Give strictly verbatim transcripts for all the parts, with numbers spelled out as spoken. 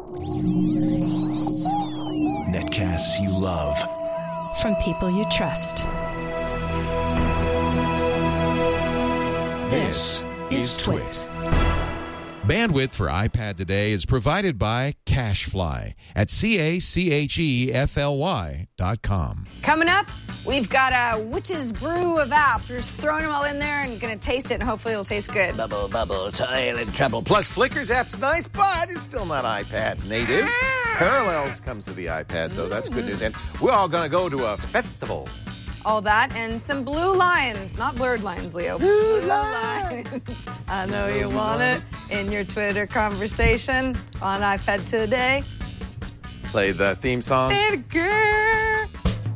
Netcasts you love. From people you trust. This is Twit. Bandwidth for iPad today is provided by CacheFly at C A C H E F L Y dot com. Coming up, we've got a witch's brew of apps. We're just throwing them all in there and going to taste it, and hopefully it'll taste good. Bubble, bubble, toil and trouble. Plus, Flickr's app's nice, but it's still not iPad native. Parallels comes to the iPad, though. That's good news. And we're all going to go to a festival. All that and some blue lions. Not blurred lines, Leo. Blue, blue lions. lions. I know you want it in your Twitter conversation on iPad today. Play the theme song. Baby girl.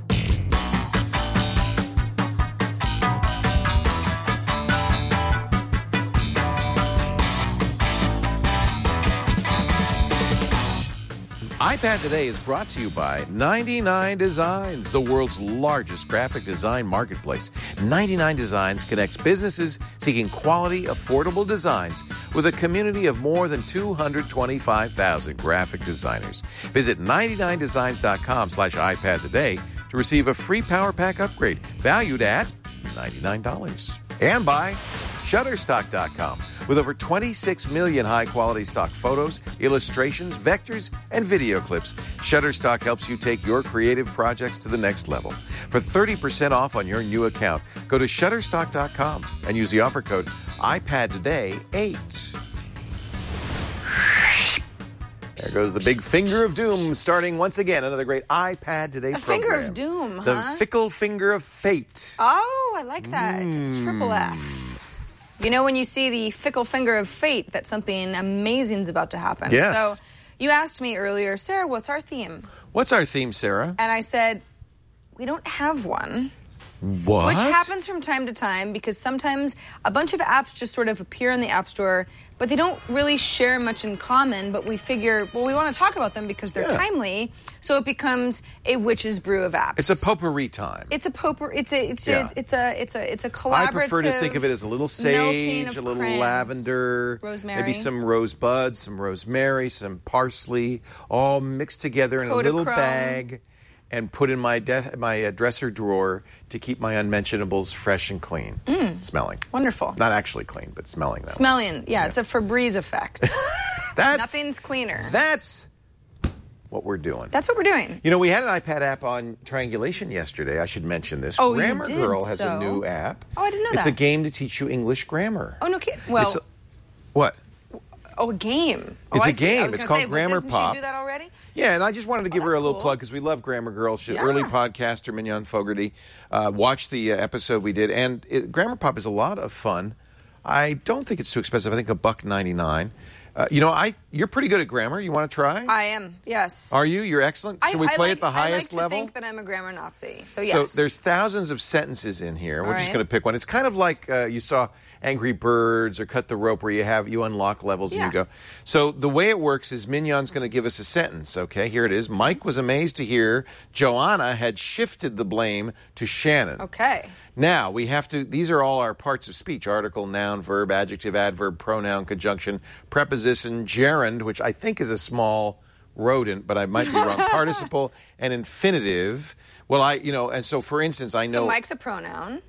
iPad Today is brought to you by ninety-nine Designs, the world's largest graphic design marketplace. ninety-nine Designs connects businesses seeking quality, affordable designs with a community of more than two hundred twenty-five thousand graphic designers. Visit ninety-nine designs dot com slash iPad Today to receive a free Power Pack upgrade valued at ninety-nine dollars. And by Shutterstock dot com. With over twenty-six million high-quality stock photos, illustrations, vectors, and video clips, Shutterstock helps you take your creative projects to the next level. For thirty percent off on your new account, go to Shutterstock dot com and use the offer code I P A D Today eight. There goes the big finger of doom, starting once again another great iPad Today A program. finger of doom, huh? The fickle finger of fate. Oh, I like that. Mm. Triple F. You know, when you see the fickle finger of fate, that something amazing is about to happen. Yes. So you asked me earlier, Sarah, what's our theme? What's our theme, Sarah? And I said, we don't have one. What? Which happens from time to time because sometimes a bunch of apps just sort of appear in the App Store, but they don't really share much in common. But we figure, well, we want to talk about them because they're Yeah. timely. So it becomes a witch's brew of apps. It's a potpourri time. It's a potpourri. It's a. It's Yeah. a. It's a. It's a. It's a collaborative. I prefer to think of it as a little melting sage, of a little crayons. lavender, Rosemary. maybe some rosebuds, some rosemary, some parsley, all mixed together in a little Kodachrome. bag, and put in my de- my uh, dresser drawer to keep my unmentionables fresh and clean, Mm. smelling. Wonderful. Not actually clean, but smelling that way. Smelling. Yeah, it's a Febreze effect. That's Nothing's cleaner. That's what we're doing. That's what we're doing. You know, we had an iPad app on triangulation yesterday. I should mention this. Oh, you Grammar did, Girl has so. a new app. Oh, I didn't know it's that. It's a game to teach you English grammar. Oh, no kidding. Well, It's a- what? oh, a game. Oh, It's I a see. I game. was It's gonna called say, well, Grammar didn't Pop. She do that already? Yeah, and I just wanted to give her a that's little cool. plug because we love Grammar Girl. She's Yeah. an early podcaster, Mignon Fogarty. Uh, watched the uh, episode we did, and it, Grammar Pop is a lot of fun. I don't think it's too expensive. I think a buck ninety-nine. Uh, you know, I you're pretty good at grammar. You want to try? I am. Yes. Are you? You're excellent. I, Should we I play like, at the highest I like level? to think that I'm a grammar Nazi. So yes. So there's thousands of sentences in here. We're All just right. going to pick one. It's kind of like uh, you saw Angry Birds or Cut the Rope, where you have you unlock levels Yeah. and you go. So the way it works is Mignon's going to give us a sentence. Okay, here it is. Mike was amazed to hear Joanna had shifted the blame to Shannon. Okay. Now we have to. These are all our parts of speech: article, noun, verb, adjective, adverb, pronoun, conjunction, preposition, gerund, which I think is a small rodent, but I might be wrong. Participle and infinitive. Well, I, you know, and so for instance, I know. So Mike's a pronoun,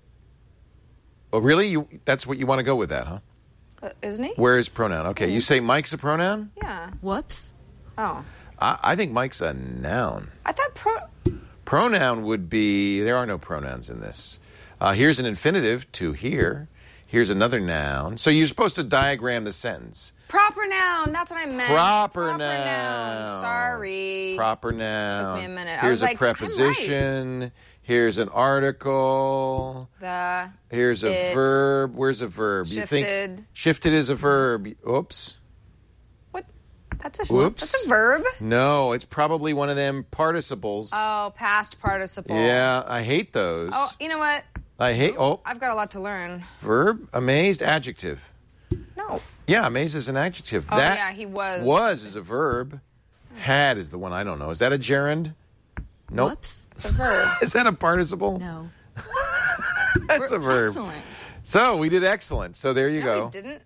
Oh, really? You, that's what you want to go with that, huh? uh, isn't he? Where is pronoun? Okay, you say Mike's a pronoun? Yeah. Whoops. Oh. I, I think Mike's a noun. I thought pro... Pronoun would be, there are no pronouns in this. Uh, here's an infinitive, to hear. Here's another noun. So you're supposed to diagram the sentence. Proper noun. That's what I meant. Proper, Proper noun. Sorry. Proper noun. Took me a minute. I Here's was a like, I'm preposition. Here's an article. The... Here's a it, verb. Where's a verb? You think shifted. shifted is a verb. Oops. What? That's a, Whoops. that's a verb? No, it's probably one of them participles. Oh, past participle. Yeah, I hate those. Oh, you know what? I hate, oh, I've got a lot to learn. verb, amazed, adjective. No. Yeah, amazed is an adjective. Oh, that yeah, he was. Was is a verb. Had is the one I don't know. Is that a gerund? Nope. Whoops. It's a verb. Is that a participle? No. That's a verb. Excellent. So we did excellent. So there you No, go. we didn't.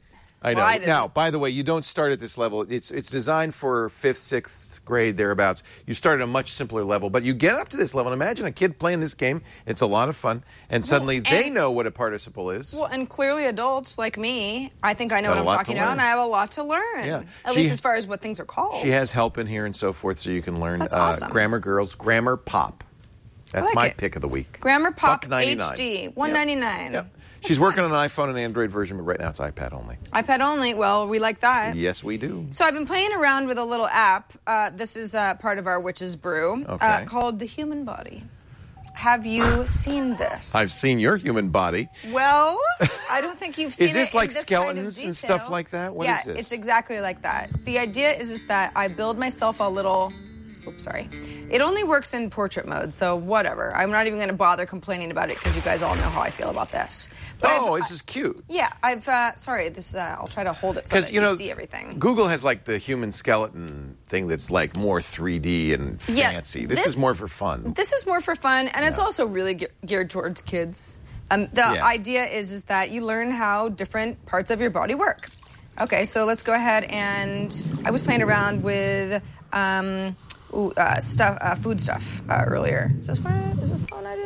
I know. Well, I didn't. Now, by the way, you don't start at this level. It's it's designed for fifth, sixth grade, thereabouts. You start at a much simpler level, but you get up to this level. And imagine a kid playing this game. It's a lot of fun. And suddenly Well, and- they know what a participle is. Well, and clearly adults like me, I think I know Got a what I'm lot talking to about, learn. and I have a lot to learn. Yeah. At She- least as far as what things are called. She has help in here and so forth, so you can learn That's uh, awesome. Grammar Girls, Grammar Pop. That's like my it. pick of the week. Grammar Pop Buck ninety-nine. H D, one ninety-nine. Yep. Yep. She's working on an iPhone and Android version, but right now it's iPad only. iPad only. Well, we like that. Yes, we do. So I've been playing around with a little app. Uh, this is uh, part of our Witch's Brew Okay. uh, called The Human Body. Have you seen this? I've seen your human body. Well, I don't think you've seen it. Is this in like this skeletons kind of and stuff detail. like that? What yeah, is this? it's exactly like that. The idea is, is that I build myself a little... Oops, sorry. It only works in portrait mode, so whatever. I'm not even going to bother complaining about it because you guys all know how I feel about this. But Oh, I've- this is cute. Yeah, I've... Uh, sorry, this. Uh, I'll try to hold it so that you you, know, see everything. Google has like the human skeleton thing that's like more three D and Yeah, fancy. This, this- is more for fun. This is more for fun, and it's Yeah. also really ge- geared towards kids. Um, the Yeah. idea is is that you learn how different parts of your body work. Okay, so let's go ahead and I was playing around with um, ooh, uh, stuff, uh, food stuff uh, earlier. Is this one? Is this the one I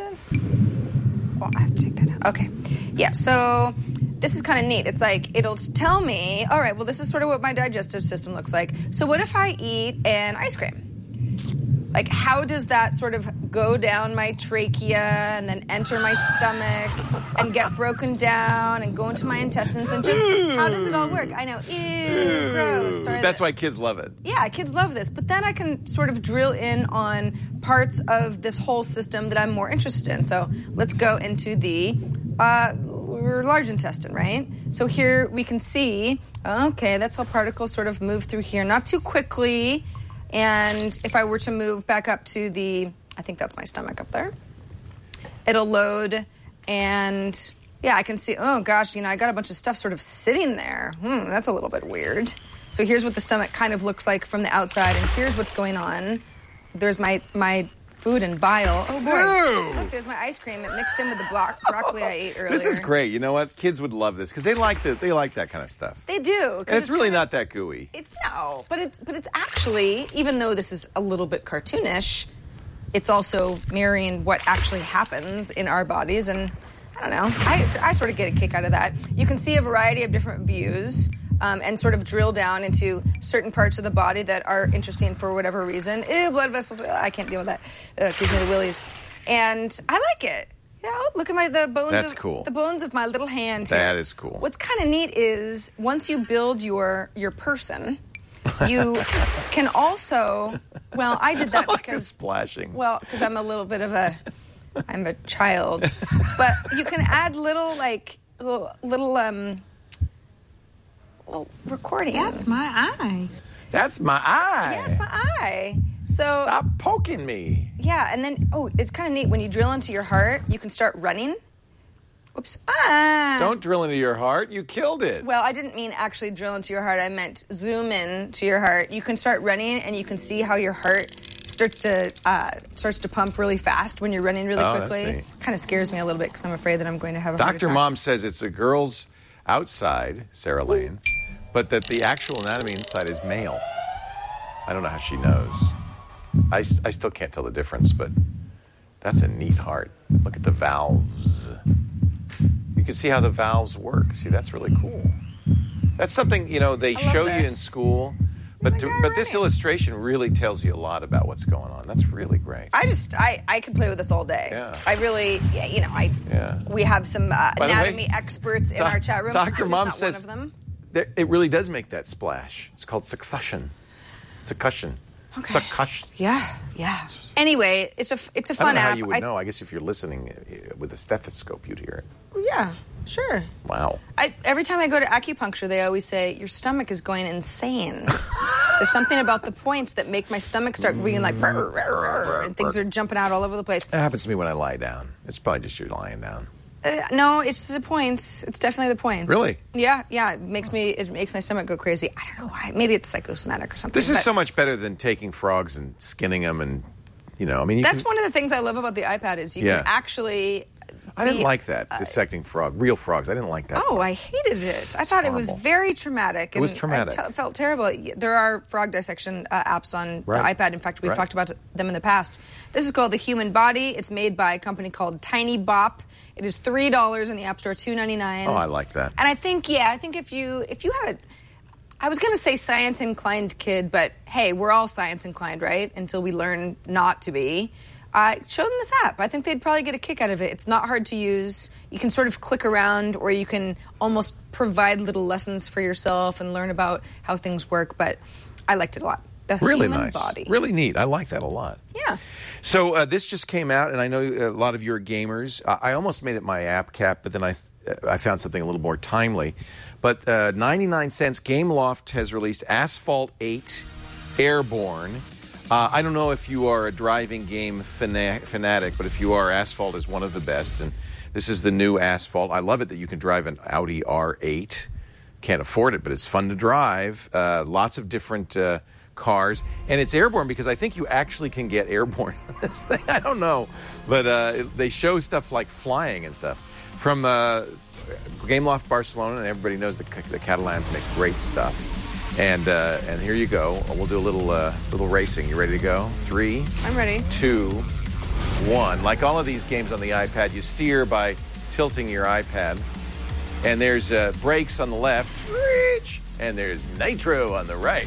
did? Well, I have to take that out. Okay, yeah. So this is kind of neat. It's like it'll tell me, all right, well, this is sort of what my digestive system looks like. So what if I eat an ice cream? Like, how does that sort of go down my trachea and then enter my stomach and get broken down and go into my intestines? And just, how does it all work? I know, ew, gross. Sorry That's that- why kids love it. Yeah, kids love this. But then I can sort of drill in on parts of this whole system that I'm more interested in. So let's go into the uh, large intestine, right? So here we can see, okay, that's how particles sort of move through here. Not too quickly. And if I were to move back up to the, I think that's my stomach up there, it'll load and yeah, I can see, oh gosh, you know, I got a bunch of stuff sort of sitting there. Hmm, that's a little bit weird. So here's what the stomach kind of looks like from the outside, and here's what's going on. There's my, my food and bile. Oh boy. Ew. Look, there's my ice cream. It mixed in with the blo- broccoli I ate earlier. This is great. You know what? Kids would love this because they like the, they like that kind of stuff. They do. 'cause And it's really kinda- not that gooey. It's no, but it's but it's actually, even though this is a little bit cartoonish, it's also mirroring what actually happens in our bodies, and I don't know. I, I sort of get a kick out of that. You can see a variety of different views um, and sort of drill down into certain parts of the body that are interesting for whatever reason. Ew, blood vessels. ugh, I can't deal with that. Uh, gives me the willies, and I like it. You know, look at my the bones. That's of, cool. The bones of my little hand. Here. That is cool. What's kind of neat is once you build your your person, you can also. Well, I did that I like the because splashing. well, because I'm a little bit of a, I'm a child, but you can add little like little, little um, little recordings. That's my eye. That's my eye. Yeah, it's my eye. So Stop poking me. yeah, and then oh, it's kind of neat when you drill into your heart. You can start running. Oops. Ah. Don't drill into your heart. You killed it. Well, I didn't mean actually drill into your heart. I meant zoom in to your heart. You can start running, and you can see how your heart starts to uh, starts to pump really fast when you're running really Oh, that's quickly. neat. Kind of scares me a little bit because I'm afraid that I'm going to have a heart Doctor attack. Mom says it's a girl's outside, Sarah Lane, but that the actual anatomy inside is male. I don't know how she knows. I, s- I still can't tell the difference, but that's a neat heart. Look at the valves. You can see how the valves work. See, that's really cool. That's something, you know, they I love show you in this. school, but my to, God, but this right. illustration really tells you a lot about what's going on. That's really great. I just I, I could play with this all day. Yeah. I really yeah, you know I Yeah. we have some uh, By the way, anatomy experts in Doc- our chat room. Doctor I'm just Mom not says one of them. that it really does make that splash. It's called succussion. Succussion. Okay. Succussion. Yeah, yeah. Anyway, it's a it's a I fun don't know app. how you would I- know. I guess if you're listening uh, with a stethoscope, you'd hear it. Yeah, sure. Wow. I, every time I go to acupuncture, they always say, your stomach is going insane. There's something about the points that make my stomach start being like, "Rrr, rrr, rrr," and things are jumping out all over the place. That happens to me when I lie down. It's probably just you're lying down. Uh, no, it's the points. It's definitely the points. Really? Yeah, yeah. It makes me it makes my stomach go crazy. I don't know why. Maybe it's psychosomatic or something. This is but so much better than taking frogs and skinning them and, you know, I mean, you That's can, one of the things I love about the iPad is you Yeah. can actually I didn't The- like that, dissecting frog, real frogs. I didn't like that. Oh, part. I hated it. I thought it was horrible. very traumatic. It was and traumatic. I t- felt terrible. There are frog dissection uh, apps on Right. the iPad. In fact, we've Right. talked about them in the past. This is called The Human Body. It's made by a company called Tiny Bop. It is three dollars in the App Store, two ninety-nine. Oh, I like that. And I think, yeah, I think if you if you have it, I was going to say science inclined kid, but hey, we're all science inclined, right? Until we learn not to be. Uh, show them this app. I think they'd probably get a kick out of it. It's not hard to use. You can sort of click around, or you can almost provide little lessons for yourself and learn about how things work. But I liked it a lot. The Really Human nice. Body. Really neat. I like that a lot. Yeah. So uh, this just came out, and I know a lot of you are gamers. I, I almost made it my app cap, but then I I found something a little more timely. But uh, ninety-nine cents, Gameloft has released Asphalt eight Airborne. Uh, I don't know if you are a driving game fana- fanatic, but if you are, Asphalt is one of the best. And this is the new Asphalt. I love it that you can drive an Audi R eight. Can't afford it, but it's fun to drive. Uh, lots of different uh, cars. And it's airborne because I think you actually can get airborne on this thing. I don't know. But uh, it, they show stuff like flying and stuff. From uh, Gameloft Barcelona, and everybody knows the, the Catalans make great stuff. And uh, and here you go. We'll do a little uh, little racing. You ready to go? Three. I'm ready. Two. One. Like all of these games on the iPad, you steer by tilting your iPad. And there's uh, brakes on the left. Reach. And there's nitro on the right.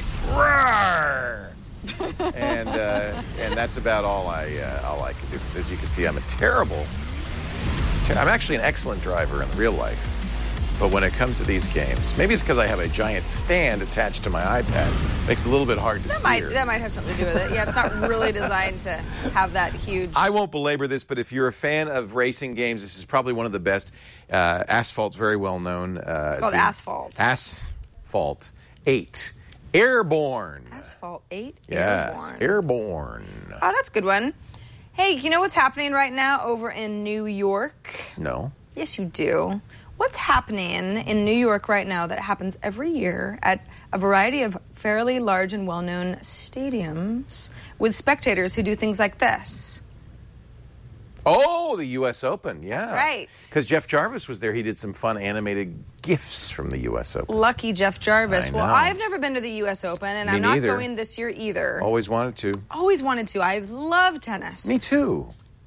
Roar. and uh, and that's about all I uh, all I can do. Because as you can see, I'm a terrible. Ter- I'm actually an excellent driver in real life. But when it comes to these games, maybe it's because I have a giant stand attached to my iPad. Makes it a little bit hard to That steer. might that might have something to do with it. Yeah, it's not really designed to have that huge. I won't belabor this, but if you're a fan of racing games, this is probably one of the best. Uh, Asphalt's very well known. Uh, It's called being- Asphalt. Asphalt eight. Airborne. Asphalt eight. Yes, Airborne. Airborne. Oh, that's a good one. Hey, you know what's happening right now over in New York? No. Yes, you do. What's happening in New York right now that happens every year at a variety of fairly large and well-known stadiums with spectators who do things like this? Oh, the U S Open, yeah. That's right. Because Jeff Jarvis was there. He did some fun animated GIFs from the U S Open. Lucky Jeff Jarvis. I Well, know. I've never been to the U S Open, and Me I'm not neither. going this year either. Always wanted to. Always wanted to. I love tennis. Me too.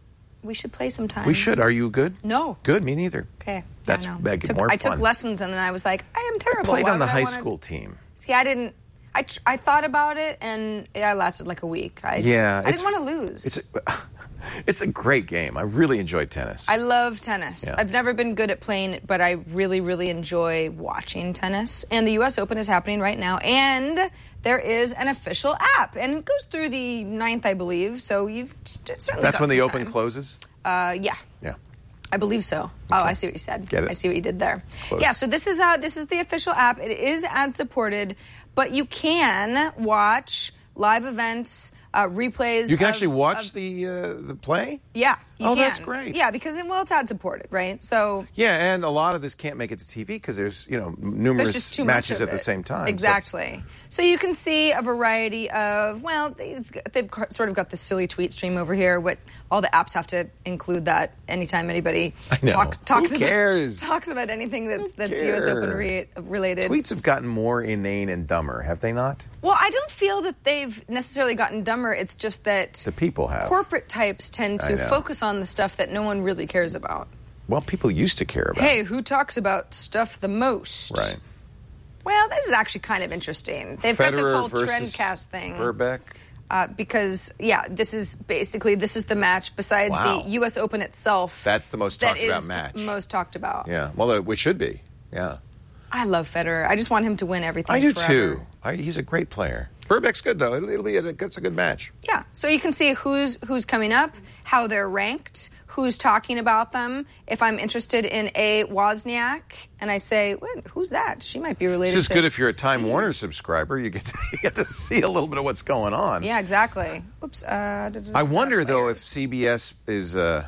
We should play sometime. We should. Are you good? No. Good, me neither. Okay. That's I know. make it Took- more I took fun. lessons, and then I was like, I am terrible. Played Why on the would I high wanna- school team. See, I didn't. I, tr- I thought about it, and I lasted like a week. I, Yeah. I it's- didn't want to lose. It's a, it's a great game. I really enjoyed tennis. I love tennis. Yeah. I've never been good at playing it, but I really, really enjoy watching tennis. And the U S Open is happening right now, and there is an official app, and it goes through the ninth, I believe. So you've st- certainly. That's got when the some Open time. closes? Uh, yeah. Yeah. I believe so. Oh, I see what you said. Get it. I see what you did there. Close. Yeah, so this is uh, this is the official app. It is ad supported, but you can watch live events, uh, replays. You can of- actually watch of- the uh, the play? Yeah. You Oh, can. that's great. Yeah, because well, it's ad supported, right? So Yeah, and a lot of this can't make it to T V because there's, you know, there's numerous just too much matches of at the it. same time. so- Exactly. So. you can see a variety of, well, they've, they've sort of got the silly tweet stream over here. What all the apps have to include that anytime anybody I know. talks talks Who about cares? talks about anything that's Who that's U S Open cares? re- related. Tweets have gotten more inane and dumber, have they not? Well, I don't feel that they've necessarily gotten dumber. It's just that The people have. corporate types tend I to know. focus on the stuff that no one really cares about. Well, people used to care about Hey, it. who talks about stuff the most? Right. Well, this is actually kind of interesting. They've got this Federer whole versus Trendcast thing. Burbeck. Uh, because, yeah, this is basically, this is the match besides Wow. the U S Open itself. That's the most that talked about is match. most talked about. Yeah, well, uh, we should be. Yeah. I love Federer. I just want him to win everything I do forever. too. I, he's a great player. Burbeck's good, though. It'll, it'll be a, it's a good match. Yeah, so you can see who's who's coming up, how they're ranked, who's talking about them. If I'm interested in a Wozniak, and I say, Wait, who's that? She might be related This is to good if you're a Time Steve. Warner subscriber. You get to, you get to see a little bit of what's going on. Yeah, exactly. Oops. Uh, da- da- da- I wonder, though, players. if C B S is uh,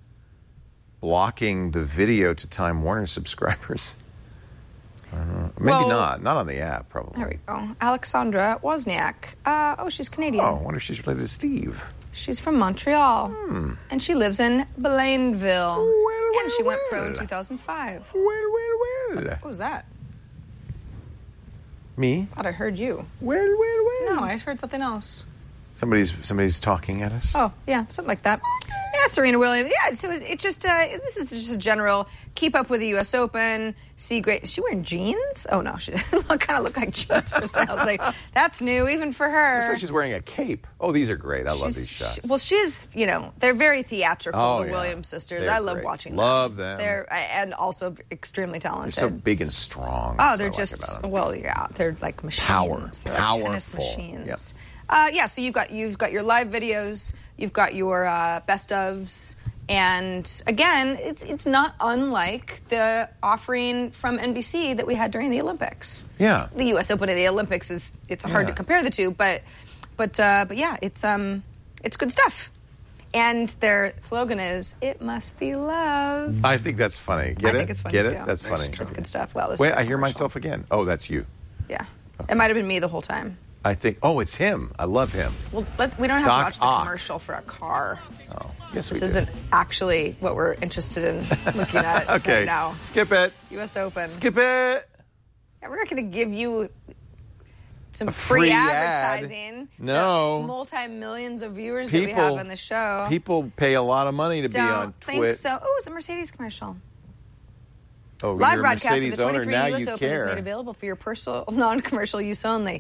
blocking the video to Time Warner subscribers. I don't know. Maybe Well- not. Not on the app, probably. There we go. Alexandra Wozniak. Uh, oh, she's Canadian. Oh, I wonder if she's related to Steve. She's from Montreal. Hmm. And she lives in Blainville. Well, and she well, went pro in well. two thousand five. Well, well, well. What was that? Me? I thought I heard you. Well, well, well. No, I just heard something else. Somebody's somebody's talking at us. Oh, yeah, something like that. Yeah, Serena Williams. Yeah, so it's it just, uh, this is just a general keep up with the U S Open, see great. Is she wearing jeans? Oh, no, she kind of look like jeans for sale. I was like, that's new even for her. Looks like she's wearing a cape. Oh, these are great. I love She's- these shots. she- well, she's, you know, they're very theatrical, Oh, the yeah. Williams sisters. They're I love great. watching them. Love them. They're, and also extremely They're talented. so big and strong. Oh, That's they're what I like just, about them. well, yeah, they're like machines. Power. They're like tennis Powerful. machines. Yep. Uh, yeah, so you've got you've got your live videos, you've got your uh, best ofs, and again, it's it's not unlike the offering from N B C that we had during the Olympics. Yeah. The U S Open and the Olympics is it's hard Yeah. to compare the two, but but uh, but yeah, it's um it's good stuff. And their slogan is "It must be love." I think that's funny. Get I it? think it's funny Get too. it? That's funny. It's good stuff. Well, this Wait, is a I hear commercial. myself again. Oh, that's you. Yeah, it might have been me the whole time. I think. Oh, it's him. I love him. Well, let, we don't have Doc to watch the Ock. commercial for a car. Oh, yes, we This do. isn't actually what we're interested in looking at Okay. right now. Skip it. U S Open. Skip it. Yeah, we're not going to give you some A free, free ad. advertising. No. The multi-millions of viewers that we People have on the show. People pay a lot of money to don't be on think Twitch. so. Oh, it's a Mercedes commercial. Oh, Live you're a broadcast of Mercedes the owner. twenty-three Now U S you Open is made care. available for your personal, non-commercial use only.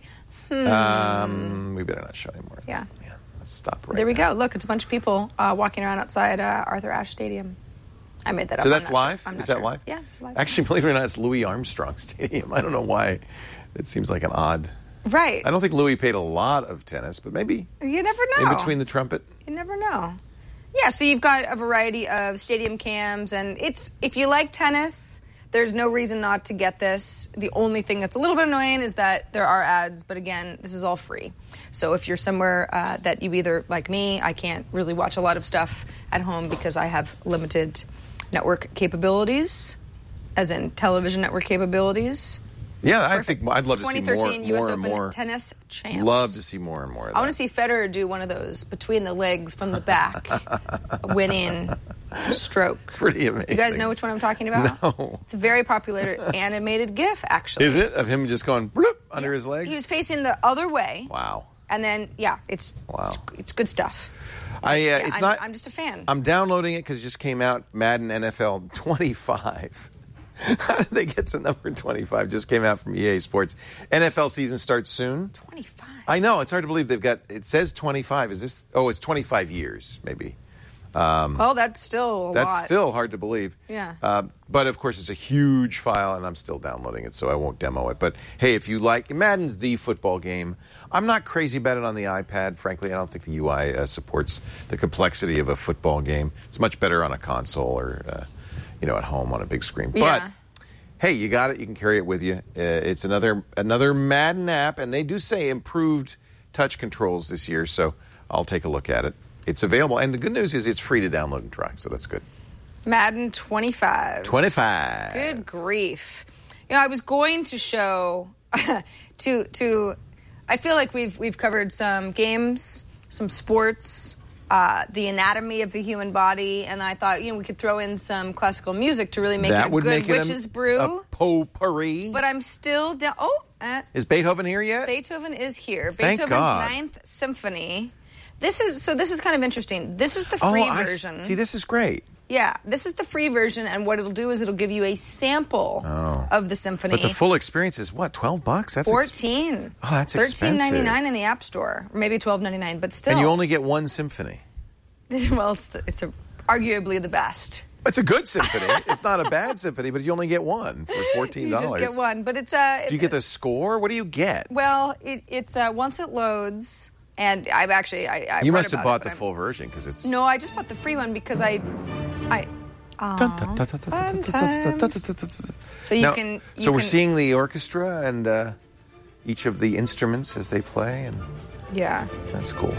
Um, we better not show anymore. Yeah. Yeah. Let's stop right There we now. go. Look, it's a bunch of people uh, walking around outside uh, Arthur Ashe Stadium. I made that up. So I'm that's not sure. live? I'm Is not that sure. live? Yeah, it's live. Actually, believe it or not, it's Louis Armstrong Stadium. I don't know why. It seems like an odd. Right. I don't think Louis paid a lot of tennis, but maybe You never know. in between the trumpet. You never know. Yeah, so you've got a variety of stadium cams, and it's if you like tennis, there's no reason not to get this. The only thing that's a little bit annoying is that there are ads, but again, this is all free. So if you're somewhere uh, that you either, like me, I can't really watch a lot of stuff at home because I have limited network capabilities, as in television network capabilities. Yeah, I Perfect. think I'd love to see more, twenty thirteen U S more and Open more. tennis champs. Love to see more and more of I want that. to see Federer do one of those between the legs from the back, winning stroke. Pretty amazing. You guys know which one I'm talking about? No. It's a very popular animated GIF, actually. Is it of him just going bloop under his legs? He was facing the other way, Wow. and then yeah, it's Wow. it's, it's good stuff. I uh, Yeah, it's I'm, not. I'm just a fan. I'm downloading it because it just came out. Madden N F L twenty-five. How did they get to number twenty-five? Just came out from E A Sports. N F L season starts soon. twenty-five. I know it's hard to believe they've got. It says twenty-five. Is this? Oh, it's twenty-five years, maybe. Oh, that's still a That's lot. still hard to believe. Yeah. Uh, but of course, it's a huge file, and I'm still downloading it, so I won't demo it. But hey, if you like, Madden's the football game. I'm not crazy about it on the iPad. Frankly, I don't think the U I uh, supports the complexity of a football game. It's much better on a console or, uh, you know, at home on a big screen. But Yeah. hey, you got it. You can carry it with you. Uh, it's another another Madden app, and they do say improved touch controls this year. So I'll take a look at it. It's available, and the good news is it's free to download and try. So that's good. Madden twenty-five. twenty-five. Good grief. You know, I was going to show to to I feel like we've we've covered some games, some sports, uh, the anatomy of the human body, and I thought, you know, we could throw in some classical music to really make that it a would good make it witch's a, brew. a potpourri. But I'm still down. Oh, uh, Is Beethoven here yet? Beethoven is here. Thank Beethoven's God. Ninth Symphony. This is so. This is kind of interesting. This is the oh, free I s- version. see. This is great. Yeah, this is the free version, and what it'll do is it'll give you a sample Oh. of the symphony. But the full experience is what? Twelve bucks? That's ex- Fourteen. Oh, that's Thirteen ninety nine expensive. in the App Store, or maybe twelve ninety nine. But still, and you only get one symphony. well, it's the, it's a, arguably the best. It's a good symphony. It's not a bad symphony, but you only get one for fourteen You dollars. just get one, but it's uh. Do you get the score? What do you get? Well, it, it's uh, once it loads, and I've actually I. I've You read must have about bought it, the but I'm- full version because it's. No, I just bought the free one because I, I. Aw, fun times. So you Now, can. You so we're can- seeing the orchestra and uh, each of the instruments as they play, and Yeah. that's cool.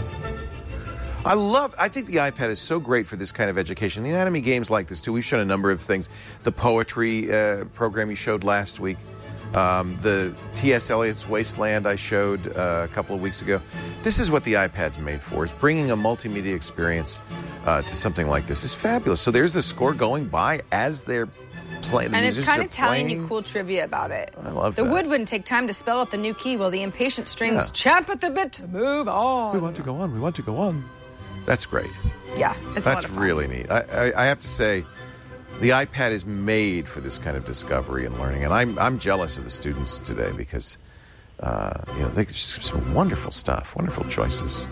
I love. I think the iPad is so great for this kind of education. The anatomy games like this too. We've shown a number of things. The poetry uh, program you showed last week. Um, the T S. Eliot's Wasteland I showed uh, a couple of weeks ago. This is what the iPad's made for. Is bringing a multimedia experience uh, to something like this is fabulous. So there's the score going by as they're playing. And it's kind of telling you cool trivia about it. I love the that. The wood wouldn't take time to spell out the new key while the impatient strings Yeah. champ at the bit to move on. We want to go on. We want to go on. That's great. Yeah, it's That's a lot of fun. really neat. I, I, I have to say, the iPad is made for this kind of discovery and learning, and I'm I'm jealous of the students today because uh, you know they just some wonderful stuff, wonderful choices.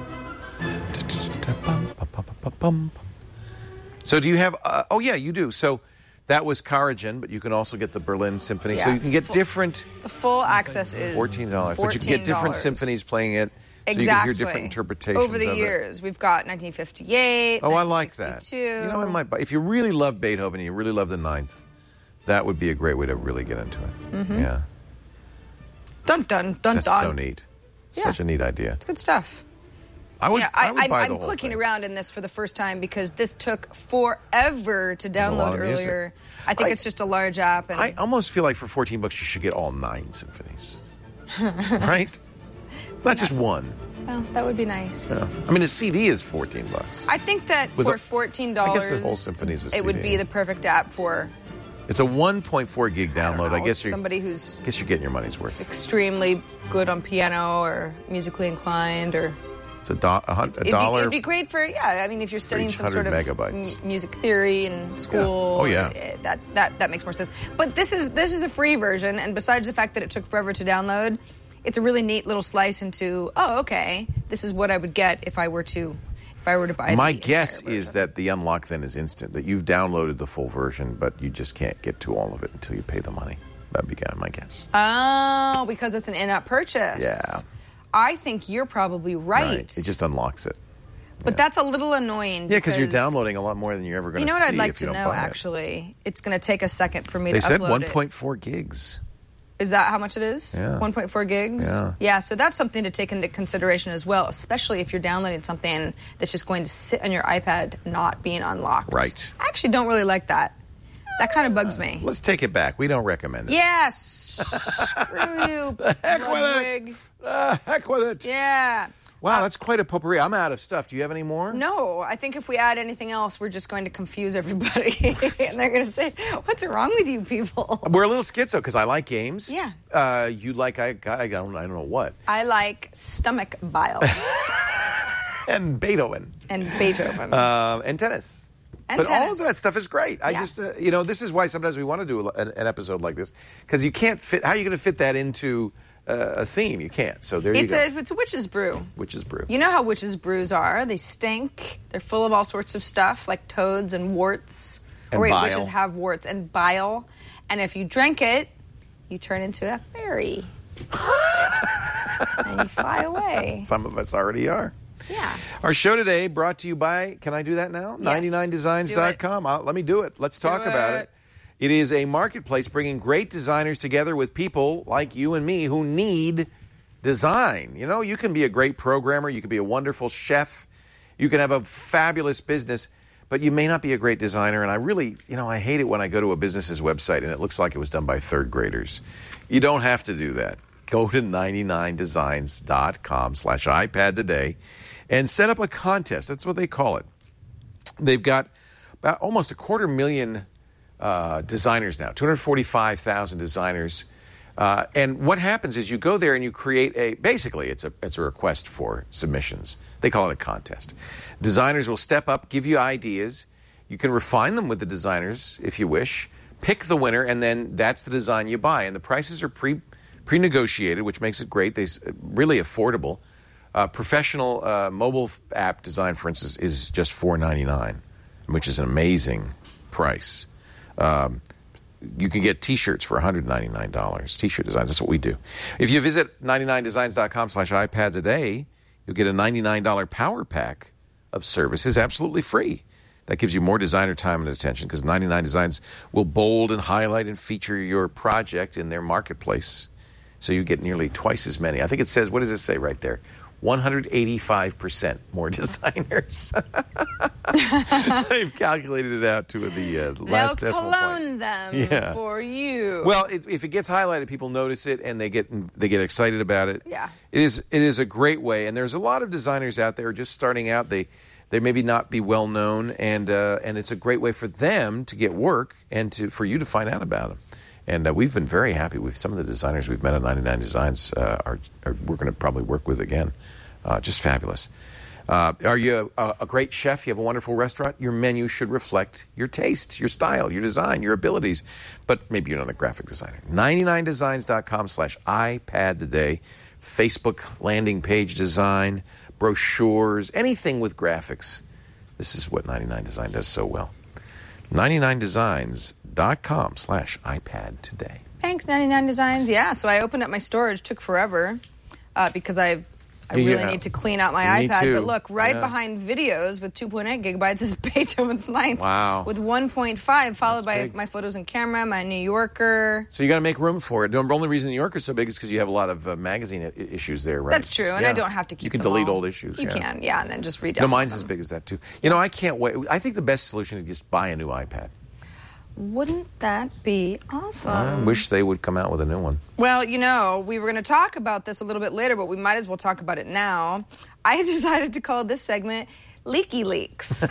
So do you have? Uh, oh yeah, you do. So that was Karajan, but you can also get the Berlin Symphony. So Yeah. you can get Full- different The full access is fourteen dollars, but you can get different symphonies playing it. So Exactly. you can hear different interpretations Over the of it. years, we've got nineteen fifty-eight. Oh, I like that. nineteen sixty-two. You know, I might buy, if you really love Beethoven and you really love the Ninth, that would be a great way to really get into it. Mm-hmm. Yeah, Dun dun dun that's dun. so neat. Yeah. Such a neat idea. It's good stuff. I would. Yeah, I, would buy I'm the whole clicking thing. around in this for the first time because this took forever to a lot download of music. earlier. I think I- it's just a large app. And I almost feel like for fourteen bucks you should get all nine symphonies, right? Not just one. well, that would be nice. Yeah. I mean, a C D is fourteen bucks. I think that With for a- fourteen I dollars, guess the whole symphony is a it would C D. be the perfect app for It's a one point four gig download. I, know, guess you're. somebody who's I guess you're getting your money's worth. extremely good on piano or musically inclined, or It's a, do- a, hun- a it'd be, dollar. it'd be great for yeah. I mean, if you're studying each some sort of one hundred megabytes. m- music theory in school, Oh, yeah. eh, that that that makes more sense. But this is this is a free version, and besides the fact that it took forever to download, it's a really neat little slice into oh, okay, this is what I would get if I were to if I were to buy. My the guess entire is version. that the unlock then is instant, that you've downloaded the full version, but you just can't get to all of it until you pay the money. That'd be kind of my guess. oh, because it's an in-app purchase. Yeah. I think you're probably right. It just unlocks it. But that's a little annoying. Yeah, because you're downloading a lot more than you're ever going You to know see what I'd like if to you don't know, buy it. actually? It's going to take a second for me They to said upload one it. point four gigs. Is that how much it is? Yeah. one point four gigs? Yeah. Yeah, so that's something to take into consideration as well, especially if you're downloading something that's just going to sit on your iPad not being unlocked. Right. I actually don't really like that. That kind of bugs me. Let's take it back. We don't recommend it. Yes! Screw you, Heck with it. Ludwig. Ah, heck with it. Yeah. Wow, that's quite a potpourri. I'm out of stuff. Do you have any more? No, I think if we add anything else, we're just going to confuse everybody. And they're going to say, what's wrong with you people? We're a little schizo because I like games. Yeah. Uh, you like, I, I, don't, I don't know what. I like stomach bile And Beethoven. and Beethoven. Um, and tennis. And but all of tennis. that stuff is great. I Yeah. just, uh, you know, this is why sometimes we want to do a, an, an episode like this because you can't fit. How are you going to fit that into uh, a theme? You can't. So there it's you go. a it's a witch's brew. Witch's brew. You know how witches' brews are. They stink. They're full of all sorts of stuff, like toads and warts. And or wait, bile. witches have warts and bile. And if you drink it, you turn into a fairy. And you fly away. Some of us already are. Yeah. Our show today brought to you by, can I do that now? ninety-nine designs dot com. Uh, let me do it. Let's talk Do about it. it. It is a marketplace bringing great designers together with people like you and me who need design. You know, you can be a great programmer. You can be a wonderful chef. You can have a fabulous business, but you may not be a great designer. And I really, you know, I hate it when I go to a business's website and it looks like it was done by third graders. You don't have to do that. Go to ninety-nine designs dot com slash iPad today and set up a contest. That's what they call it. They've got about almost a quarter million uh, designers now, two hundred forty-five thousand designers. Uh, and what happens is you go there and you create a, basically it's a, it's a request for submissions. They call it a contest. Designers will step up, give you ideas. You can refine them with the designers if you wish. Pick the winner, and then that's the design you buy. And the prices are pre, pre-negotiated, which makes it great. They're really affordable. Uh, professional uh, mobile f- app design, for instance, is just four ninety-nine, which is an amazing price. Um, you can get T-shirts for one hundred ninety-nine dollars. T-shirt designs, that's what we do. If you visit ninety-nine designs dot com slash iPad today, you'll get a ninety-nine dollars power pack of services absolutely free. That gives you more designer time and attention because ninety-nine Designs will bold and highlight and feature your project in their marketplace. So you get nearly twice as many. I think it says, what does it say right there? one hundred eighty-five percent more designers. They've calculated it out to the uh, last They'll decimal clone point. them Yeah. for you. Well, it, if it gets highlighted, people notice it and they get they get excited about it. Yeah. It is it is a great way, and there's a lot of designers out there just starting out. They they maybe not be well known, and uh, and it's a great way for them to get work and to for you to find out about them. And uh, we've been very happy with some of the designers we've met at ninety-nine Designs. Uh, are, are we're going to probably work with again. Uh, just fabulous. Uh, are you a, a great chef? You have a wonderful restaurant? Your menu should reflect your taste, your style, your design, your abilities. But maybe you're not a graphic designer. ninety-nine designs dot com slash iPad today. Facebook landing page design, brochures, anything with graphics. This is what ninety-nine Design does so well. ninety-nine designs dot com slash iPad today. Thanks, ninety-nine Designs. Yeah, so I opened up my storage. Took forever uh, because I've I Yeah, really yeah. need to clean out my Me iPad. too. But look, right Yeah. behind videos with two point eight gigabytes is Beethoven's Ninth. Wow. With one point five, followed That's by big. my photos and camera, my New Yorker. So you got to make room for it. The only reason New Yorker's so big is because you have a lot of uh, magazine I- issues there, right? That's true, and Yeah. I don't have to keep You can them delete all. old issues. You yeah. can, yeah, and then just read No, mine's as big as that, too. You know, I can't wait. I think the best solution is just buy a new iPad. Wouldn't that be awesome? I wish they would come out with a new one. Well, you know, we were going to talk about this a little bit later, but we might as well talk about it now. I decided to call this segment Leaky Leaks.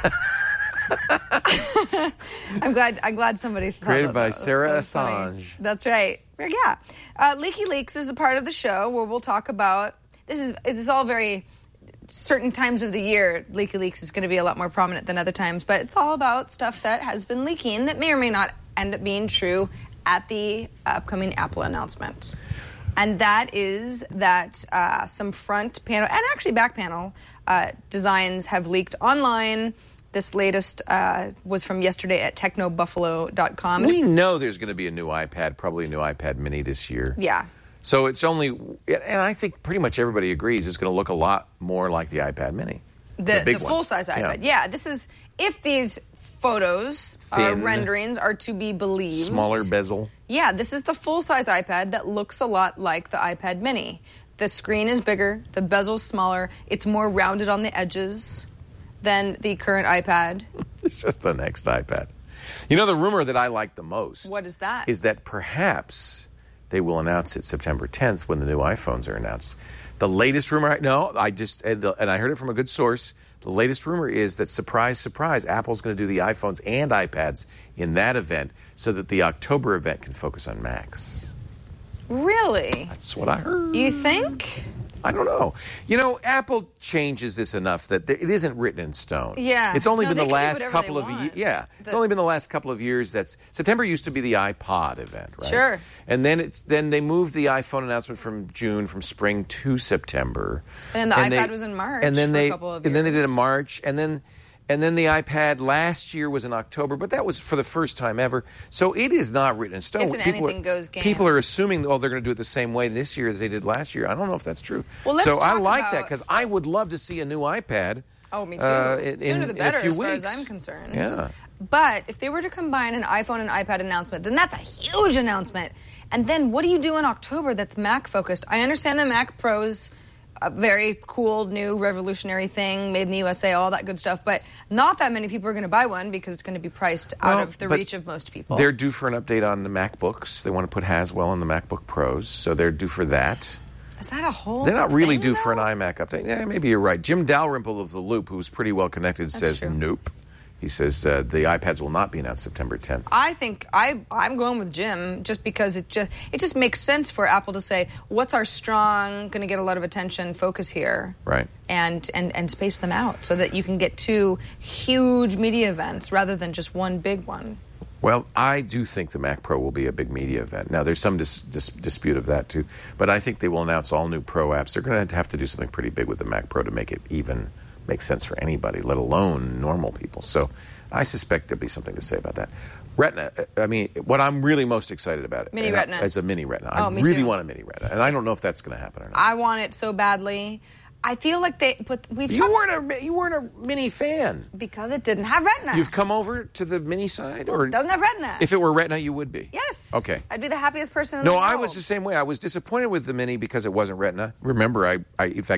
I'm glad. I'm glad somebody thought Created that- by that was- Sarah that was funny. Assange. That's right. Yeah, uh, Leaky Leaks is a part of the show where we'll talk about this. Is this is all very certain times of the year. Leaky Leaks is going to be a lot more prominent than other times, but it's all about stuff that has been leaking that may or may not end up being true at the upcoming Apple announcement. And that is that uh, some front panel and actually back panel uh, designs have leaked online. This latest uh, was from yesterday at techno buffalo dot com. We know there's going to be a new iPad, probably a new iPad mini this year. Yeah. So it's only, and I think pretty much everybody agrees it's going to look a lot more like the iPad mini. The, big the one. full-size iPad. Yeah. Yeah, this is, if these photos, uh, Thin. renderings are to be believed. Smaller bezel. Yeah, this is the full-size iPad that looks a lot like the iPad mini. The screen is bigger, the bezel's smaller, it's more rounded on the edges than the current iPad. It's just the next iPad. You know, the rumor that I like the most. What is that? Is that perhaps they will announce it September tenth when the new iPhones are announced. The latest rumor, I, no, I just, and, the, and I heard it from a good source. The latest rumor is that, surprise, surprise, Apple's going to do the iPhones and iPads in that event so that the October event can focus on Macs. Really? That's what I heard. You think? I don't know. You know, Apple changes this enough that it isn't written in stone. Yeah. It's only No, been they the can do last whatever couple they of want. years. Yeah. It's The- only been the last couple of years that's September used to be the iPod event, right? Sure. And then it's then they moved the iPhone announcement from June, from spring to September. And the they- iPad was in March And then for a they couple of and then they did years. a March, and then and then the iPad last year was in October, but that was for the first time ever. So it is not written in stone. It's an People are- anything goes game. People are assuming, oh, they're going to do it the same way this year as they did last year. I don't know if that's true. Well, let's so I talk like that about- because I would love to see a new iPad. Oh, me too. uh, in, Sooner in- the in better, a few as far weeks. as I'm concerned. Yeah. But if they were to combine an iPhone and iPad announcement, then that's a huge announcement. And then what do you do in October that's Mac focused? I understand the Mac Pro's a very cool, new, revolutionary thing, made in the U S A, all that good stuff. But not that many people are going to buy one because it's going to be priced out Well, of the but reach of most people. They're due for an update on the MacBooks. They want to put Haswell on the MacBook Pros, so they're due for that. Is that a whole They're not really thing, due for an though? iMac update. Yeah, maybe you're right. Jim Dalrymple of The Loop, who's pretty well connected, says true. nope. He says uh, the iPads will not be announced September tenth. I think I I'm going with Jim just because it just it just makes sense for Apple to say what's our strong, going to get a lot of attention, focus here, Right. And and and space them out so that you can get two huge media events rather than just one big one. Well, I do think the Mac Pro will be a big media event. Now, there's some dis- dis- dispute of that, too. But I think they will announce all new Pro apps. They're going to have to do something pretty big with the Mac Pro to make it even make sense for anybody, let alone normal people. So I suspect there'll be something to say about that. Retina, I mean, what I'm really most excited about Mini and Retina. I, is a mini Retina. Oh, I me really too. want a mini Retina. And I don't know if that's going to happen or not. I want it so badly. I feel like they, but we've You talked- weren't a you weren't a mini fan. because it didn't have Retina. You've come over to the mini side, or It doesn't have Retina. if it were Retina, you would be. yes. Okay. I'd be the happiest person in No, the world. I was the same way. I was disappointed with the Mini because it wasn't Retina. Remember, I, I in fact,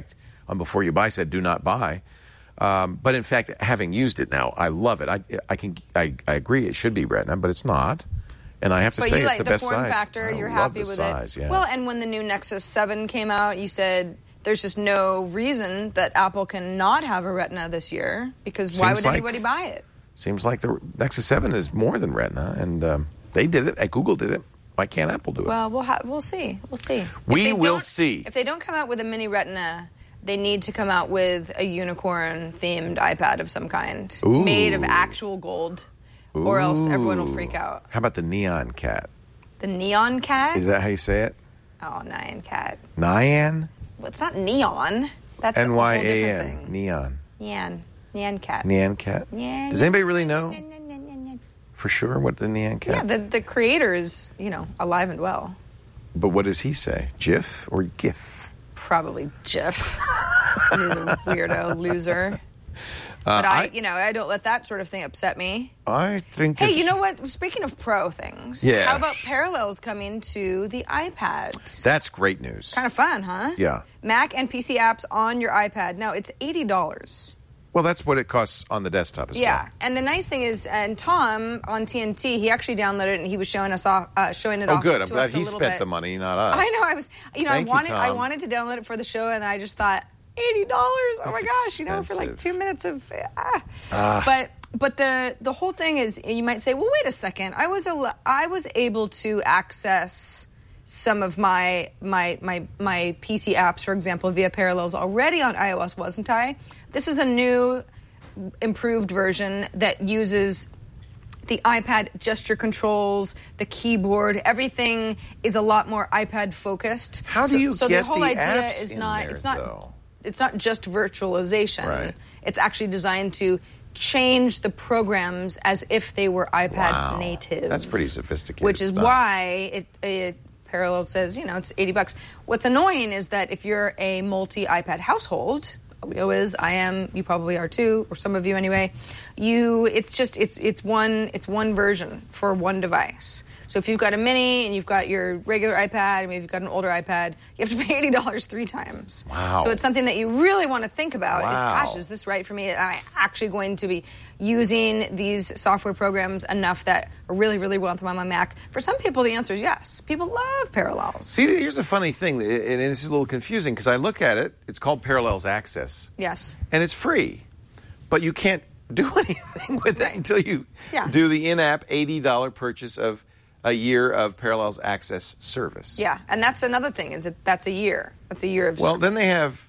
on Before You Buy said do not buy. Um, but in fact, having used it now, I love it. I, I can, I, I agree it should be Retina, but it's not. And I have to but say you it's like the, the best form size. factor. I You're love happy the with size, it. Yeah. Well, and when the new Nexus seven came out, you said there's just no reason that Apple can not have a Retina this year because why Seems would like- anybody buy it? Seems like the Nexus seven is more than Retina, and um, they did it. Uh, Google did it. Why can't Apple do it? Well, we'll ha- we'll see. We'll see. If We they will don't- see. If they don't come out with a mini Retina, they need to come out with a unicorn-themed iPad of some kind, Ooh. made of actual gold, or else everyone will freak out. How about the Neon Cat? The Neon Cat? Is that how you say it? Oh, Nyan Cat. Nyan? Well, it's not neon. That's a N whole Y A different N. thing. Neon. Nyan. Nyan Cat. Neon Cat? Nyan. Does anybody really know Nyan, nyan, nyan, nyan, nyan. for sure what the Neon Yeah, Cat? the, the creator is, you know, alive and well. But what does he say? GIF or GIF? Probably Jeff. He's a weirdo loser. Uh, But I, I- you know, I don't let that sort of thing upset me. I think. Hey, if- you know what? Speaking of pro things, Yeah. how about Parallels coming to the iPad? That's great news. Kind of fun, huh? Yeah. Mac and P C apps on your iPad. Now, it's eighty dollars. Well, that's what it costs on the desktop as Yeah, well. and the nice thing is, and Tom on T N T, he actually downloaded it and he was showing us off, uh, showing it Oh, off. good. I'm to glad us a he little spent bit. the money, not us. I know. I was, you know, Thank you, I wanted, I Tom. wanted to download it for the show, and I just thought eighty dollars. Oh my That's gosh, you know, for like expensive. two minutes of. Ah. Ah. But but the the whole thing is, you might say, well, wait a second. I was a, I was able to access some of my my my my P C apps, for example, via Parallels already on iOS, wasn't I? This is a new, improved version that uses the iPad gesture controls, the keyboard, everything is a lot more iPad focused. How do so, you so get the whole the idea apps is in not there, it's not though? it's not just virtualization. Right. It's actually designed to change the programs as if they were iPad Wow. native. That's pretty sophisticated Which is stuff. why it, it Parallel says, you know, it's eighty bucks. What's annoying is that if you're a multi-iPad household, Leo is, I am, you probably are too, or some of you anyway, you it's just it's it's one it's one version for one device. So if you've got a mini and you've got your regular iPad, and maybe you've got an older iPad, you have to pay eighty dollars three times. Wow. So it's something that you really want to think about is, Wow. gosh, is this right for me? Am I actually going to be using these software programs enough that I really, really want them on my Mac? For some people, the answer is yes. People love Parallels. See, here's the funny thing, and this is a little confusing because I look at it. It's called Parallels Access, Yes. and it's free, but you can't do anything with it until you Yeah. do the in-app eighty dollars purchase of a year of Parallels Access service. Yeah, and that's another thing is that that's a year. That's a year of Well, service. then they have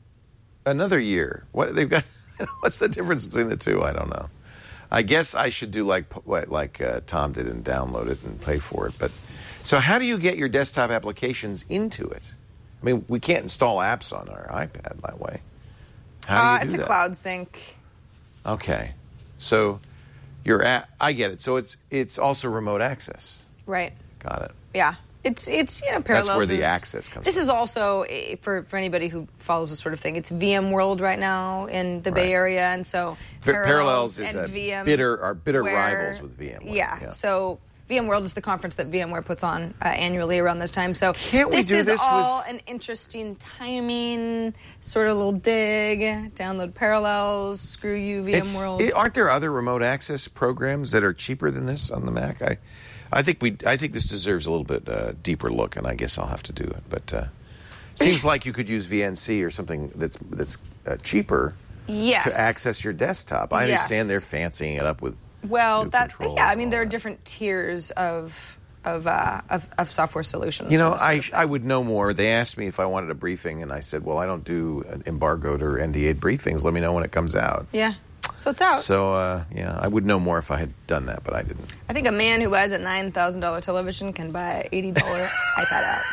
another year. What they've got? What's the difference between the two? I don't know. I guess I should do like what like uh, Tom did and download it and pay for it. But so, how do you get your desktop applications into it? I mean, we can't install apps on our iPad that way. How do you uh, do it's a that? cloud sync. Okay, so your app. I get it. So it's it's also remote access. Right. Got it. Yeah. It's, it's you know, Parallels That's where the is- access comes This from. is also, eh, for, for anybody who follows this sort of thing, it's VMworld right now in the Bay Right. Area, and so V- Parallels, Parallels is and a VM bitter- are bitter where- rivals with VMware, Yeah, yeah. so VMworld is the conference that VMware puts on uh, annually around this time. So Can't we this do is this all with- an interesting timing, sort of little dig, download Parallels, screw you, It's- VMworld. it- aren't there other remote access programs that are cheaper than this on the Mac? I, I think we. I think this deserves a little bit uh, deeper look, and I guess I'll have to do it. But uh, seems like you could use V N C or something that's that's uh, cheaper Yes. to access your desktop. I Yes. understand they're fancying it up with Well, new that controls yeah, I and mean all there are that. different tiers of of uh, of, of software solutions. You know, for this sort I of thing. I would know more. They asked me if I wanted a briefing, and I said, well, I don't do embargoed or N D A briefings. Let me know when it comes out. yeah, so it's out. So uh, yeah, I would know more if I had done that, but I didn't. I think a man who buys a nine thousand dollar television can buy an eighty dollar iPad app.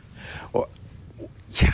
Or, yeah,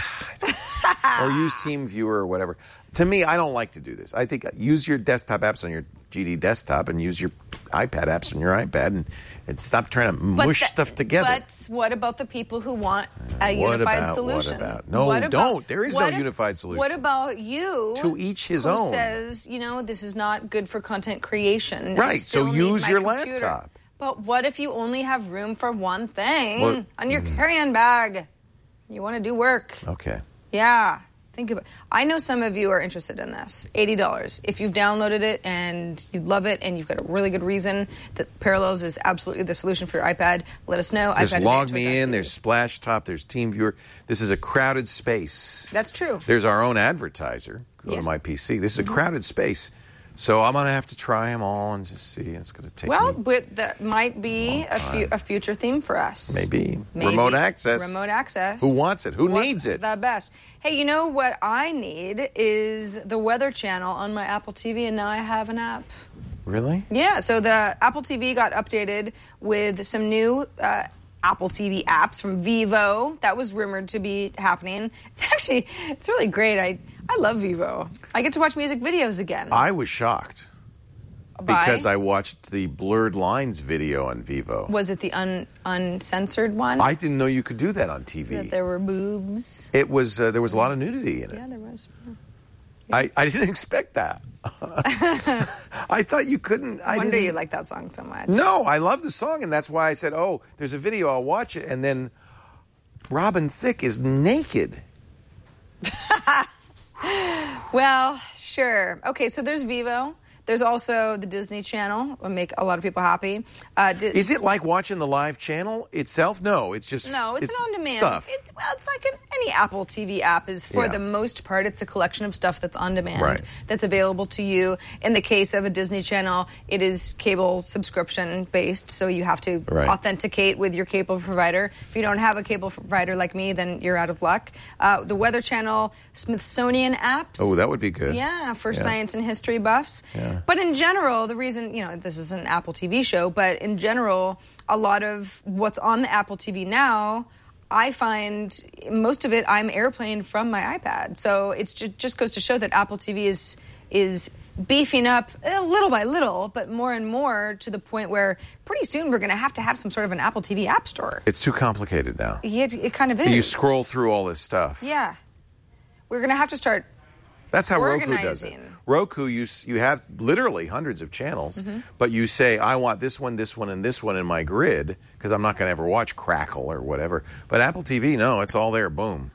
or use TeamViewer or whatever. To me, I don't like to do this. I think use your desktop apps on your G D desktop and use your iPad apps on your iPad, and, and stop trying to mush that- stuff together. But what about the people who want a What unified about- what solution? about- No, What about- don't. There is no what if- unified solution. What about you? To each his who own. says, you know, this is not good for content creation. I Right, so still need use my your computer. laptop. But what if you only have room for one thing Well, on your carry-on bag? You want to do work. Okay. Yeah. Think of it. I know some of you are interested in this. eighty dollars. If you've downloaded it and you love it and you've got a really good reason that Parallels is absolutely the solution for your iPad, let us know. There's iPad Log Me In, there's Splash Top, there's TeamViewer. This is a crowded space. That's true. There's our own advertiser. Go Yeah. to my P C. This is a Mm-hmm. crowded space. So I'm going to have to try them all and just see. It's going to take Well, me but that might be a, fu- a future theme for us. maybe. Maybe. Remote access. Remote access. Who wants it? Who What's needs it? The best. Hey, you know what I need is the Weather Channel on my Apple T V, and now I have an app. Really? Yeah, so the Apple T V got updated with some new uh, Apple T V apps from Vivo. That was rumored to be happening. It's actually, it's really great. I, I love Vivo. I get to watch music videos again. I was shocked By- because I watched the Blurred Lines video on Vivo. Was it the un, uncensored one? I didn't know you could do that on T V. That there were boobs. It was uh, there was a lot of nudity in it. Yeah, there was. I, I didn't expect that. I thought you couldn't. I I wonder didn't. you like that song so much. No, I love the song, and that's why I said, "Oh, there's a video. I'll watch it." And then Robin Thicke is naked. Well, sure. Okay, so there's Vivo. There's also the Disney Channel. Will make a lot of people happy. Uh, Di- Is it like watching the live channel itself? No, it's just No, it's, an on-demand stuff. It's well, it's like an, any Apple T V app is for Yeah. the most part. It's a collection of stuff that's on demand, Right. that's available to you. In the case of a Disney Channel, it is cable subscription based, so you have to Right. authenticate with your cable provider. If you don't have a cable provider like me, then you're out of luck. Uh, the Weather Channel, Smithsonian apps. Oh, that would be good. Yeah, for Yeah. science and history buffs. Yeah. But in general, the reason, you know, this is an Apple T V show, but in general, a lot of what's on the Apple T V now, I find most of it I'm airplaying from my iPad. So it ju- just goes to show that Apple T V is is beefing up uh, little by little, but more and more to the point where pretty soon we're going to have to have some sort of an Apple T V app store. It's too complicated now. Yeah, it, it kind of is. You scroll through all this stuff. Yeah. We're going to have to start. That's how Roku does it. Organizing. Roku, you s- you have literally hundreds of channels, Mm-hmm. but you say, I want this one, this one, and this one in my grid, because I'm not going to ever watch Crackle or whatever. But Apple T V, no, it's all there, boom.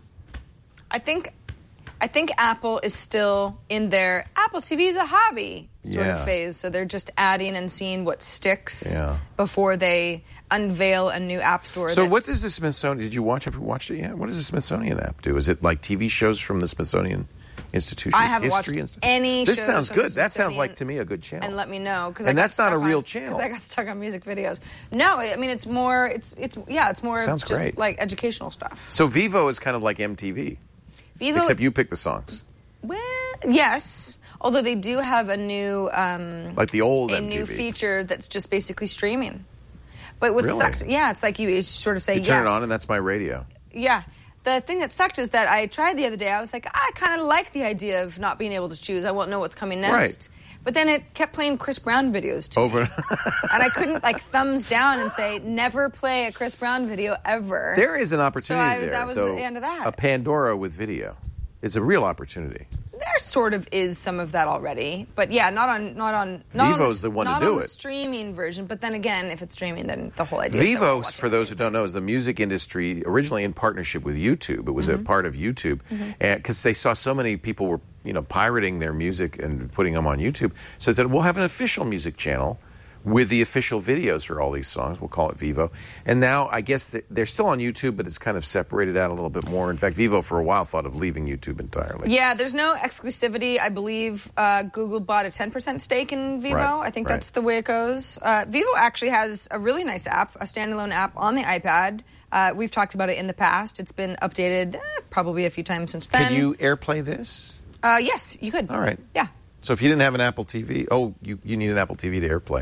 I think I think Apple is still in their Apple T V is a hobby sort Yeah. of phase. So they're just adding and seeing what sticks Yeah. before they unveil a new app store. So that- what does the Smithsonian, did you watch, have you watched it yet? What does the Smithsonian app do? Is it like T V shows from the Smithsonian Institution's I haven't history watched and stuff? any This shows sounds from good. the That sounds Smithsonian, like, to me, a good channel. and let me know because And that's not a real channel. I got stuck on music videos. No, I mean it's more. It's it's yeah. It's more Sounds just great. like educational stuff. So Vivo is kind of like M T V, Vivo, except you pick the songs. well, yes. Although they do have a new um, Like the old a M T V. new feature that's just basically streaming. But what Really? sucked, yeah, it's like you, you sort of say You turn yes. it on and that's my radio. Yeah. The thing that sucked is that I tried the other day. I was like, I kind of like the idea of not being able to choose. I won't know what's coming next. Right. But then it kept playing Chris Brown videos to Over. me. And I couldn't like thumbs down and say, never play a Chris Brown video ever. There is an opportunity So I- there. that was though, the end of that. A Pandora with video. It's a real opportunity. There sort of is some of that already, but yeah, not on not on. Not Vivo's the on one to not do on it. The streaming version, but then again, if it's streaming, then the whole idea. is that we're Vivo, watching for the those who same don't know, is the music industry originally in partnership with YouTube. It was Mm-hmm. a part of YouTube, and because they saw so many people were, you know, pirating their music and putting them on YouTube, so they said we'll have an official music channel with the official videos for all these songs. We'll call it Vivo. And now I guess th- they're still on YouTube, but it's kind of separated out a little bit more. In fact, Vivo for a while thought of leaving YouTube entirely. Yeah, there's no exclusivity. I believe uh, Google bought a ten percent stake in Vivo. Right, I think right. that's the way it goes. Uh, Vivo actually has a really nice app, a standalone app on the iPad. Uh, we've talked about it in the past. It's been updated eh, probably a few times since then. Can you AirPlay this? Uh, yes, you could. All right. Yeah. So if you didn't have an Apple T V, oh, you, you need an Apple T V to AirPlay.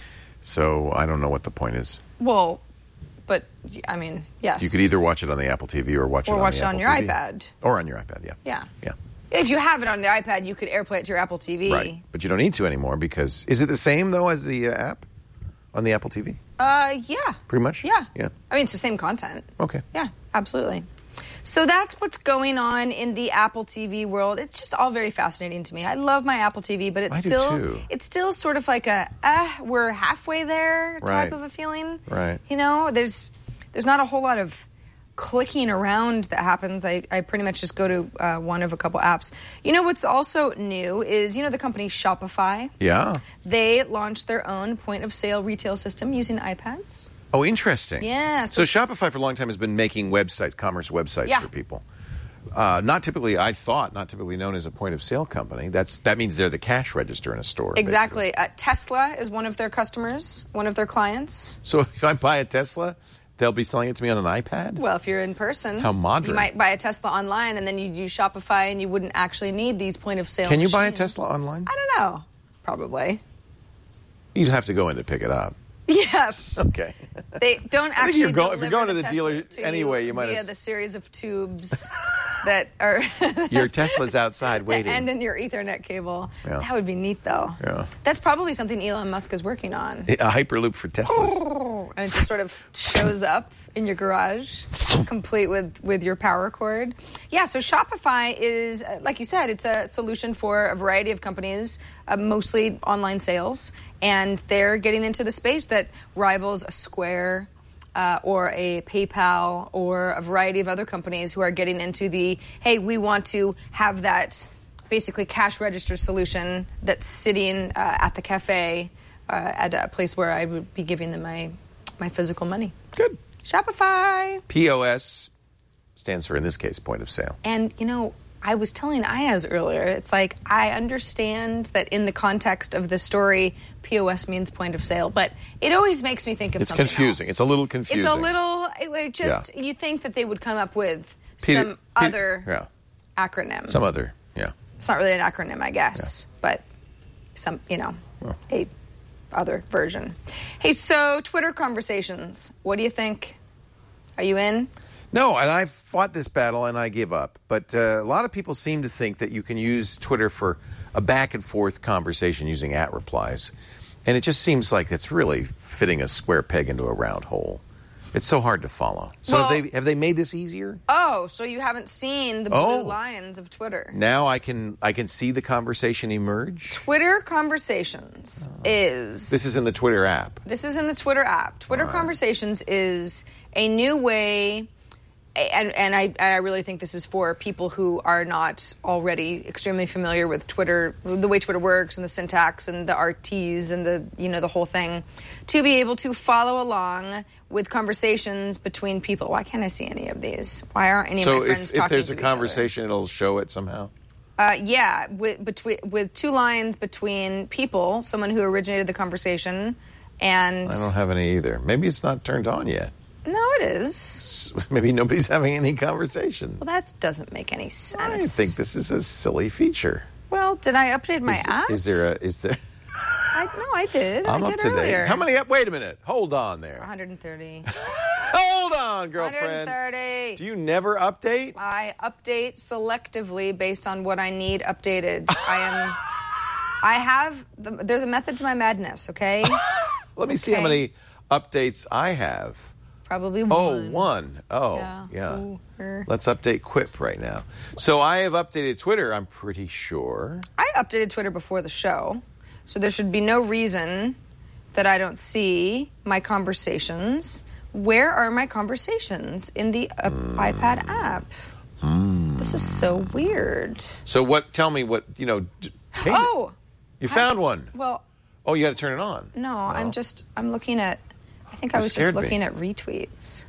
So I don't know what the point is. Well, but I mean, yes. You could either watch it on the Apple T V or watch it Or on watch the it on Apple your T V. iPad. Or on your iPad, yeah. Yeah. Yeah. If you have it on the iPad, you could AirPlay it to your Apple T V. Right. But you don't need to anymore because... Is it the same, though, as the uh, app on the Apple T V? Uh, yeah. Pretty much? Yeah. Yeah. I mean, it's the same content. Okay. Yeah, absolutely. So that's what's going on in the Apple T V world. It's just all very fascinating to me. I love my Apple T V, but it's I do still too. it's still sort of like a uh, we're halfway there Right. type of a feeling. Right. You know, there's there's not a whole lot of clicking around that happens. I, I pretty much just go to uh, one of a couple apps. You know what's also new is, you know, the company Shopify? Yeah. They launched their own point-of-sale retail system using iPads. Oh, interesting. Yeah. So, so Shopify for a long time has been making websites, commerce websites yeah. for people. Uh, not typically, I thought, not typically known as a point-of-sale company. That's That means they're the cash register in a store. Exactly. Uh, Tesla is one of their customers, one of their clients. So if I buy a Tesla, they'll be selling it to me on an iPad? Well, if you're in person. How modern. You might buy a Tesla online, and then you use Shopify, and you wouldn't actually need these point-of-sale Can you machines. buy a Tesla online? I don't know. Probably. You'd have to go in to pick it up. Yes. Okay. They don't I think actually you're go- if you're deliver going to the Tesla dealer to anyway, you might via have- the series of tubes that are Your Tesla's outside waiting. and in your Ethernet cable. Yeah. That would be neat, though. Yeah. That's probably something Elon Musk is working on. A Hyperloop for Teslas. And it just sort of shows up in your garage, complete with, with your power cord. Yeah, so Shopify is, uh, like you said, it's a solution for a variety of companies, uh, mostly online sales. And they're getting into the space that rivals a Square uh, or a PayPal or a variety of other companies who are getting into the, hey, we want to have that basically cash register solution that's sitting uh, at the cafe uh, at a place where I would be giving them my, my physical money. Good. Shopify. P O S stands for, in this case, point of sale. And, you know, I was telling Ayaz earlier, it's like, I understand that in the context of the story, P O S means point of sale, but it always makes me think of It's something confusing. else. It's a little confusing. It's a little, it, it just, Yeah. you think that they would come up with Peter- some Peter- other yeah. acronym. Some other, yeah. It's not really an acronym, I guess, but some, you know, a other version. Hey, so Twitter conversations, what do you think? Are you in? No, and I've fought this battle and I give up. But uh, a lot of people seem to think that you can use Twitter for a back and forth conversation using at replies. And it just seems like it's really fitting a square peg into a round hole. It's so hard to follow. So Well- have they have they made this easier? Oh, so you haven't seen the blue Oh. lines of Twitter. Now I can I can see the conversation emerge. Twitter Conversations is... This is in the Twitter app. This is in the Twitter app. Twitter Conversations is a new way, and, and I, I really think this is for people who are not already extremely familiar with Twitter, the way Twitter works and the syntax and the R Ts and the, you know, the whole thing, to be able to follow along with conversations between people. Why can't I see any of these? Why aren't any So of my friends if, talking if there's to a each other? conversation, it'll show it somehow? Uh, yeah, with, between, with two lines between people, someone who originated the conversation, and... I don't have any either. Maybe it's not turned on yet. No, it is. Maybe nobody's having any conversations. Well, that doesn't make any sense. I think this is a silly feature. Well, did I update my is, app? Is there a? Is there? I, no, I did. I'm I up did to earlier. date. How many? Up? Wait a minute. Hold on there. one hundred thirty. Hold on, girlfriend. one hundred thirty. Do you never update? I update selectively based on what I need updated. I am. I have. The, there's a method to my madness. Okay. Let me see how Okay. many updates I have. Probably Oh, one. one. Oh, Yeah. yeah. Ooh, er. Let's update Quip right now. So I have updated Twitter, I'm pretty sure. I updated Twitter before the show, so there should be no reason that I don't see my conversations. Where are my conversations in the uh, Hmm. iPad app? This is so weird. So what, tell me what, you know. d- hey, Oh! You found one. Well, Oh, you got to turn it on. no, I'm just, I'm looking at, I think I You was scared just me. looking at retweets.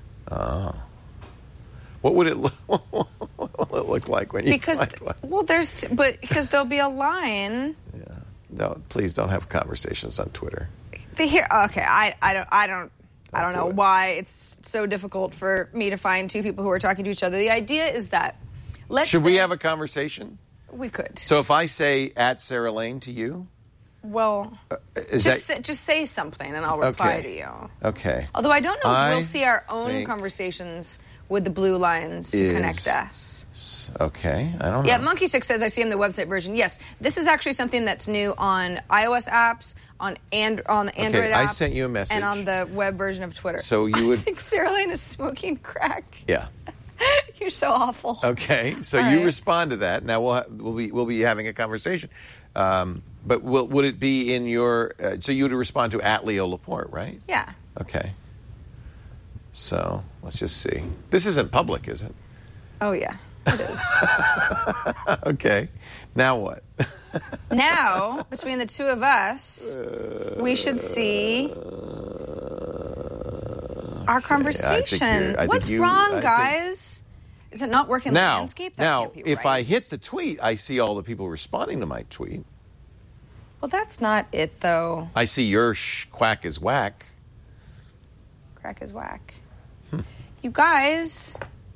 What would it look, what will it look like when you Because, find one? well, there's, t- but, because there'll be a line. No, please don't have conversations on Twitter. They hear, okay, I, I don't, I don't, I don't do know it. why it's so difficult for me to find two people who are talking to each other. The idea is that, let's Should we say- have a conversation? We could. So if I say at Sarah Lane to you, Well, is just that say, just say something and I'll reply Okay. to you. okay? Although I don't know if I we'll see our own think conversations with the blue lines to is- connect us. Okay, I don't Yeah, know. Monkey Stick says I see in the website version. Yes, this is actually something that's new on iOS apps, on and on the Android I app. sent you a message. And on the web version of Twitter. So you would- I think Sarah Lane is smoking crack. Yeah. You're so awful. Okay, so All you right. respond to that. Now we'll ha- we'll be we'll be having a conversation. Um, but will, would it be in your? Uh, so you would respond to at Leo Laporte, right? Yeah. Okay. So let's just see. This isn't public, is it? Oh, yeah, it is. Okay. Now what? Now, between the two of us, we should see our conversation. I What's think you- wrong, I think- guys? Is it not working in the Now, landscape? That now, can't be if right. I hit the tweet, I see all the people responding to my tweet. Well, that's not it, though. I see your sh- quack is whack. Crack is whack. You guys.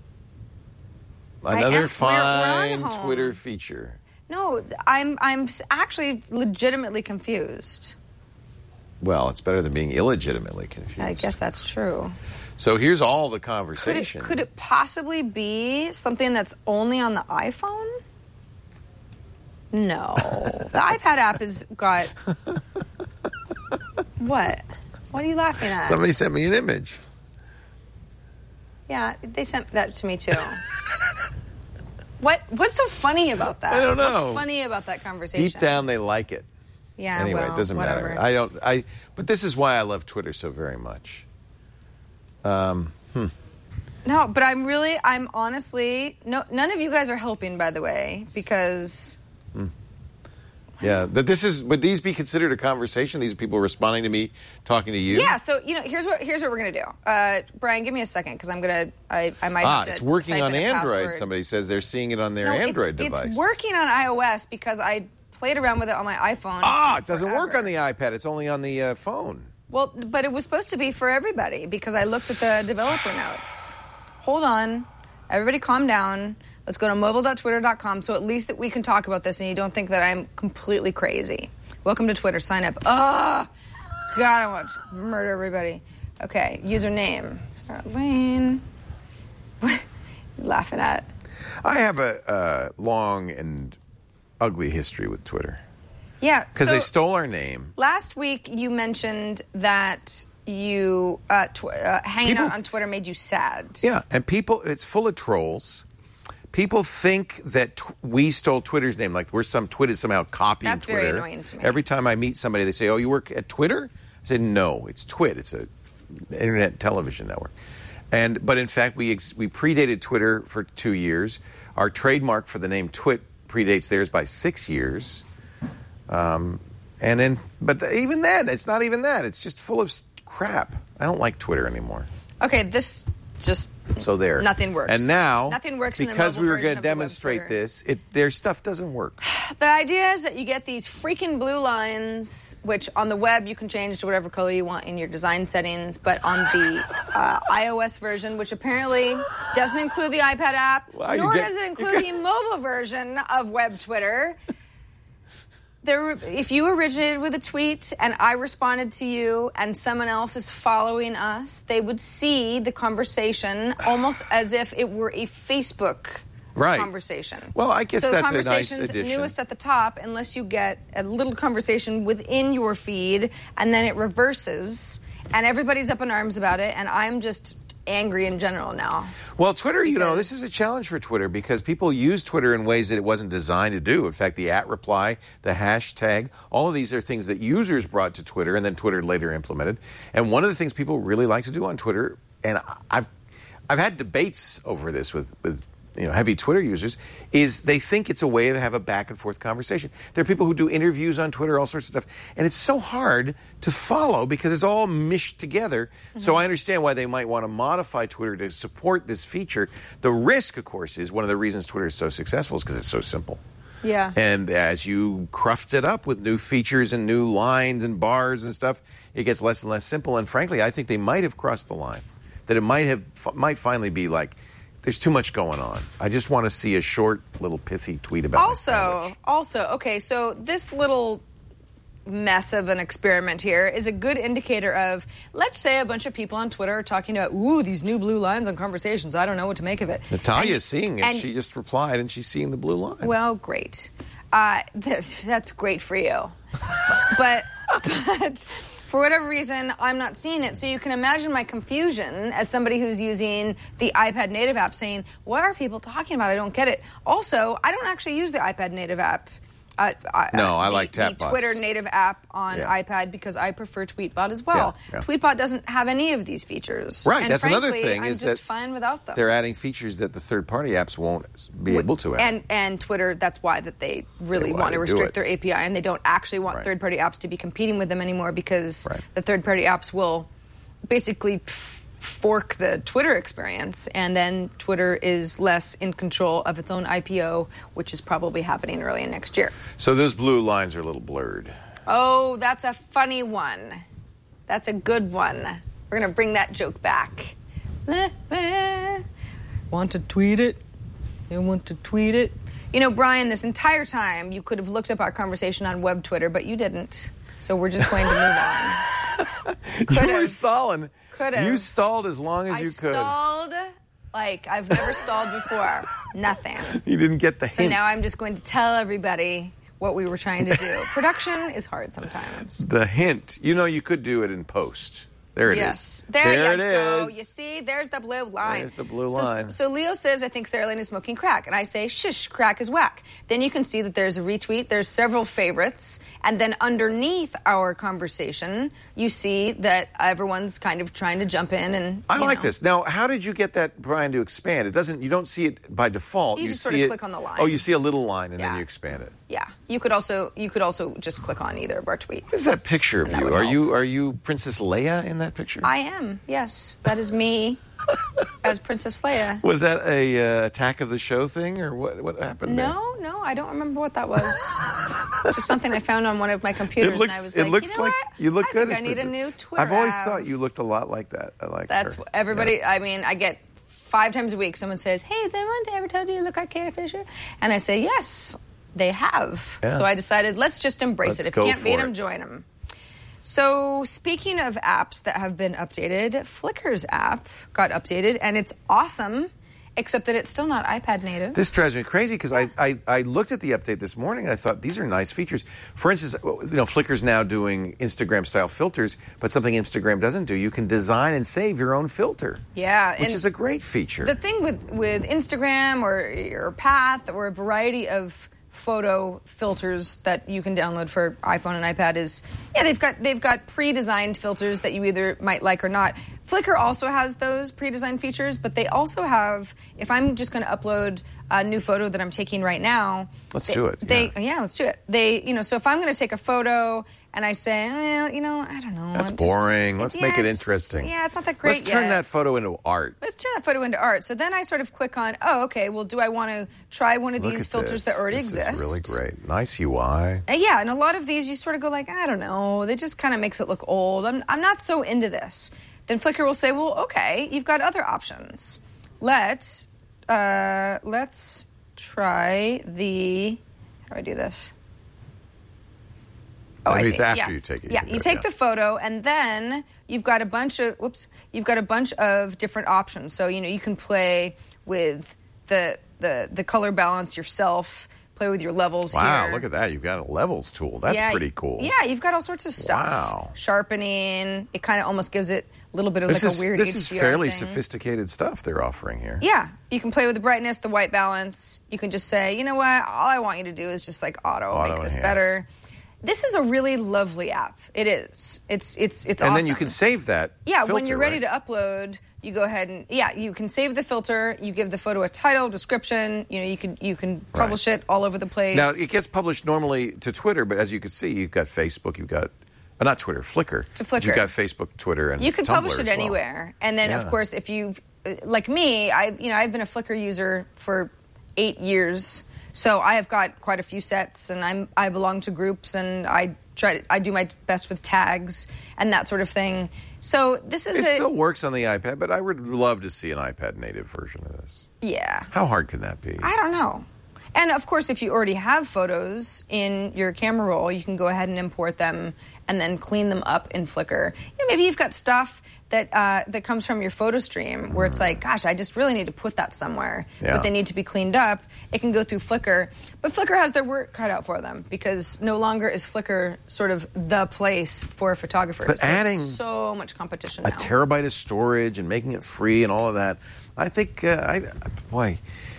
I Another am- we're- we're fine on home. Twitter feature. No, I'm I'm actually legitimately confused. Well, it's better than being illegitimately confused. I guess that's true. So here's all the Could it, conversation. could it possibly be something that's only on the iPhone? No. The iPad app has got... What? What are you laughing at? Somebody sent me an image. Yeah, they sent that to me too. What? What's so funny about that? I don't know. What's funny about that conversation? Deep down, they like it. Yeah. Anyway, well, it doesn't whatever. matter. I don't. I. But this is why I love Twitter so very much. Um. Hmm. No, but I'm really, I'm honestly, no, none of you guys are helping, by the way, because. Yeah. That this is. Would these be considered a conversation? These are people responding to me, talking to you. Yeah. So you know, here's what here's what we're gonna do. Uh, Brian, give me a second because I'm gonna, I, I might. Ah, have to it's working type on in a Android. password. Somebody says they're seeing it on their No, Android it's, device. It's working on iOS because I played around with it on my iPhone. Ah, it doesn't work forever. on the iPad. It's only on the uh, phone. Well, but it was supposed to be for everybody because I looked at the developer notes. Hold on. Everybody calm down. Let's go to mobile dot twitter dot com so at least that we can talk about this and you don't think that I'm completely crazy. Welcome to Twitter. Sign up. Oh, God, I want to murder everybody. Okay, username. Sarah Lane. What are you laughing at? I have a uh, long and ugly history with Twitter. Yeah. Because so they stole our name. Last week you mentioned that you uh, tw- uh, hanging People- out on Twitter made you sad. Yeah, and people, it's full of trolls. People think that t- we stole Twitter's name, like we're some Twitter somehow copying That's Twitter. very annoying to me. Every time I meet somebody, they say, "Oh, you work at Twitter?" I say, "No, it's Twit. It's a internet television network." And but in fact, we ex- we predated Twitter for two years. Our trademark for the name Twit predates theirs by six years. Um, and then, but the, even then, it's not even that. It's just full of s- crap. I don't like Twitter anymore. Okay, this just So there, nothing works. And now, nothing works in the because mobile we were version going to of the web demonstrate Twitter. this. It their stuff doesn't work. The idea is that you get these freaking blue lines, which on the web you can change to whatever color you want in your design settings, but on the uh, iOS version, which apparently doesn't include the iPad app, Wow, you nor get- does it include the mobile version of web Twitter. There, if you originated with a tweet and I responded to you and someone else is following us, they would see the conversation almost as if it were a Facebook Right. conversation. Well, I guess so that's a nice conversation's addition. newest at the top unless you get a little conversation within your feed and then it reverses and everybody's up in arms about it and I'm just angry in general now. Well, Twitter, you know, Because- this is a challenge for Twitter because people use Twitter in ways that it wasn't designed to do. In fact, the at reply, the hashtag, all of these are things that users brought to Twitter and then Twitter later implemented. And one of the things people really like to do on Twitter, and I've I've had debates over this with, with you know, heavy Twitter users, is they think it's a way to have a back and forth conversation. There are people who do interviews on Twitter, all sorts of stuff, and it's so hard to follow because it's all mished together. Mm-hmm. So I understand why they might want to modify Twitter to support this feature. The risk, of course, is one of the reasons Twitter is so successful is because it's so simple. Yeah. And as you cruft it up with new features and new lines and bars and stuff, it gets less and less simple. And frankly, I think they might have crossed the line. That it might have might finally be like, there's too much going on. I just want to see a short, little pithy tweet about Also, my sandwich. also, okay, so this little mess of an experiment here is a good indicator of, let's say a bunch of people on Twitter are talking about, ooh, these new blue lines on conversations. I don't know what to make of it. Natalia's And- seeing it. and- She just replied, and she's seeing the blue line. Well, great. Uh, that's, that's great for you. but, but for whatever reason, I'm not seeing it. So you can imagine my confusion as somebody who's using the iPad native app saying, what are people talking about? I don't get it. Also, I don't actually use the iPad native app. Uh, uh, No, I the, like the Tapbots. Twitter native app on Yeah. iPad because I prefer Tweetbot as well. Yeah, yeah. Tweetbot doesn't have any of these features. Right, and that's another frankly, thing I'm is just that fine without them. They're adding features that the third-party apps won't be able to add. And and Twitter, that's why that they really They want to wanna do restrict it. their A P I, and they don't actually want Right. third-party apps to be competing with them anymore because Right. the third-party apps will basically f- fork the Twitter experience, and then Twitter is less in control of its own I P O, which is probably happening early in next year. So those blue lines are a little blurred. Oh, that's a funny one. That's a good one. We're going to bring that joke back. Want to tweet it? You want to tweet it? You know, Brian, this entire time you could have looked up our conversation on web Twitter, but you didn't. So we're just going to move on. You were Could've. stalling. Could've. You stalled as long as I you could. stalled like I've never stalled before. Nothing. You didn't get the So hint. now I'm just going to tell everybody what we were trying to do. Production is hard sometimes. The hint. You know, you could do it in post. There it is. Yes. There, there you it go. is. You see, there's the blue line. There's the blue So- line. So, Leo says, I think Sarah Lane is smoking crack. And I say, shush, crack is whack. Then you can see that there's a retweet. There's several favorites. And then underneath our conversation, you see that everyone's kind of trying to jump in. And I you like know. this. Now, how did you get that, Brian, to expand? It doesn't. You don't see it by default. You just see sort of it, click on the line. Oh, you see a little line, and Yeah. then you expand it. Yeah. You could also you could also just click on either of our tweets. What is that picture of And that you? would Are help. you are you Princess Leia in that picture? I am. Yes. That is me as Princess Leia. Was that a uh, Attack of the Show thing, or what? What happened there? No, no, I don't remember what that was. Just something I found on one of my computers, It looks. and I was it like, looks you know like what? you look I good. think as I need a Princess- new Twitter I've always app. thought you looked a lot like that. I like. That's her. what everybody. Yeah. I mean, I get five times a week. Someone says, "Hey, has anyone ever told you you look like Carrie Fisher?" And I say, "Yes, they have." Yeah. So I decided, let's just embrace Let's it. If go you can't beat for them, it. join them. So, speaking of apps that have been updated, Flickr's app got updated, and it's awesome, except that it's still not iPad native. This drives me crazy because I, I, I looked at the update this morning and I thought these are nice features. For instance, you know, Flickr's now doing Instagram-style filters, but something Instagram doesn't do. You can design and save your own filter. Yeah, Which and is a great feature. The thing with, with Instagram or your Path or a variety of photo filters that you can download for iPhone and iPad is, yeah, they've got they've got pre-designed filters that you either might like or not. Flickr also has those pre-designed features, but they also have, if I'm just going to upload a new photo that I'm taking right now. Let's they, do it, They, yeah. yeah, let's do it. They, you know, so if I'm going to take a photo and I say, well, you know, I don't know. That's I'm just- boring. Let's yeah, make it it's- interesting. Yeah, it's not that great Let's turn yet. that photo into art. Let's turn that photo into art. So then I sort of click on, oh, okay, well, do I want to try one of Look these at filters this. that already this exist? Is really great. Nice U I. Uh, yeah, and a lot of these you sort of go like, I don't know, it just kind of makes it look old. I'm, I'm not so into this. Then Flickr will say, well, okay, you've got other options. Let's, uh, let's try the, how do I do this? Oh, Maybe I it's see. after yeah. you take it. Yeah, can you do it, take yeah. the photo, and then you've got a bunch of whoops. You've got a bunch of different options. So you know you can play with the the the color balance yourself. Play with your levels. Wow, here. look at that. You've got a levels tool. That's Yeah, pretty cool. Yeah, you've got all sorts of stuff. Wow. Sharpening. It kind of almost gives it a little bit of This like is, a weird this H is D R fairly thing. sophisticated stuff they're offering here. Yeah, you can play with the brightness, the white balance. You can just say, you know what, all I want you to do is just like auto, Auto make this enhance. better. This is a really lovely app. It is. It's it's it's And awesome. then you can save that Yeah, when filter, you're ready right? to upload, you go ahead and yeah, you can save the filter. You give the photo a title, description. You know, you can you can publish it all over the place. Now, it gets published normally to Twitter, but as you can see, you've got Facebook, you've got, uh, not Twitter, Flickr. To Flickr. You've got Facebook, Twitter, and You can Tumblr publish it as well. anywhere, and then Yeah. of course, if you like me, I you know I've been a Flickr user for eight years, so I have got quite a few sets, and I'm I belong to groups, and I try I do my best with tags and that sort of thing. So this is It a, still works on the iPad, but I would love to see an iPad native version of this. yeah. How hard can that be? I don't know. And of course, if you already have photos in your camera roll, you can go ahead and import them and then clean them up in Flickr. You know, maybe you've got stuff that uh, that comes from your photo stream where it's like, gosh, I just really need to put that somewhere, Yeah. but they need to be cleaned up. It can go through Flickr, but Flickr has their work cut out for them because no longer is Flickr sort of the place for photographers. But There's adding so much competition a now. terabyte of storage and making it free and all of that, I think, uh, I, boy,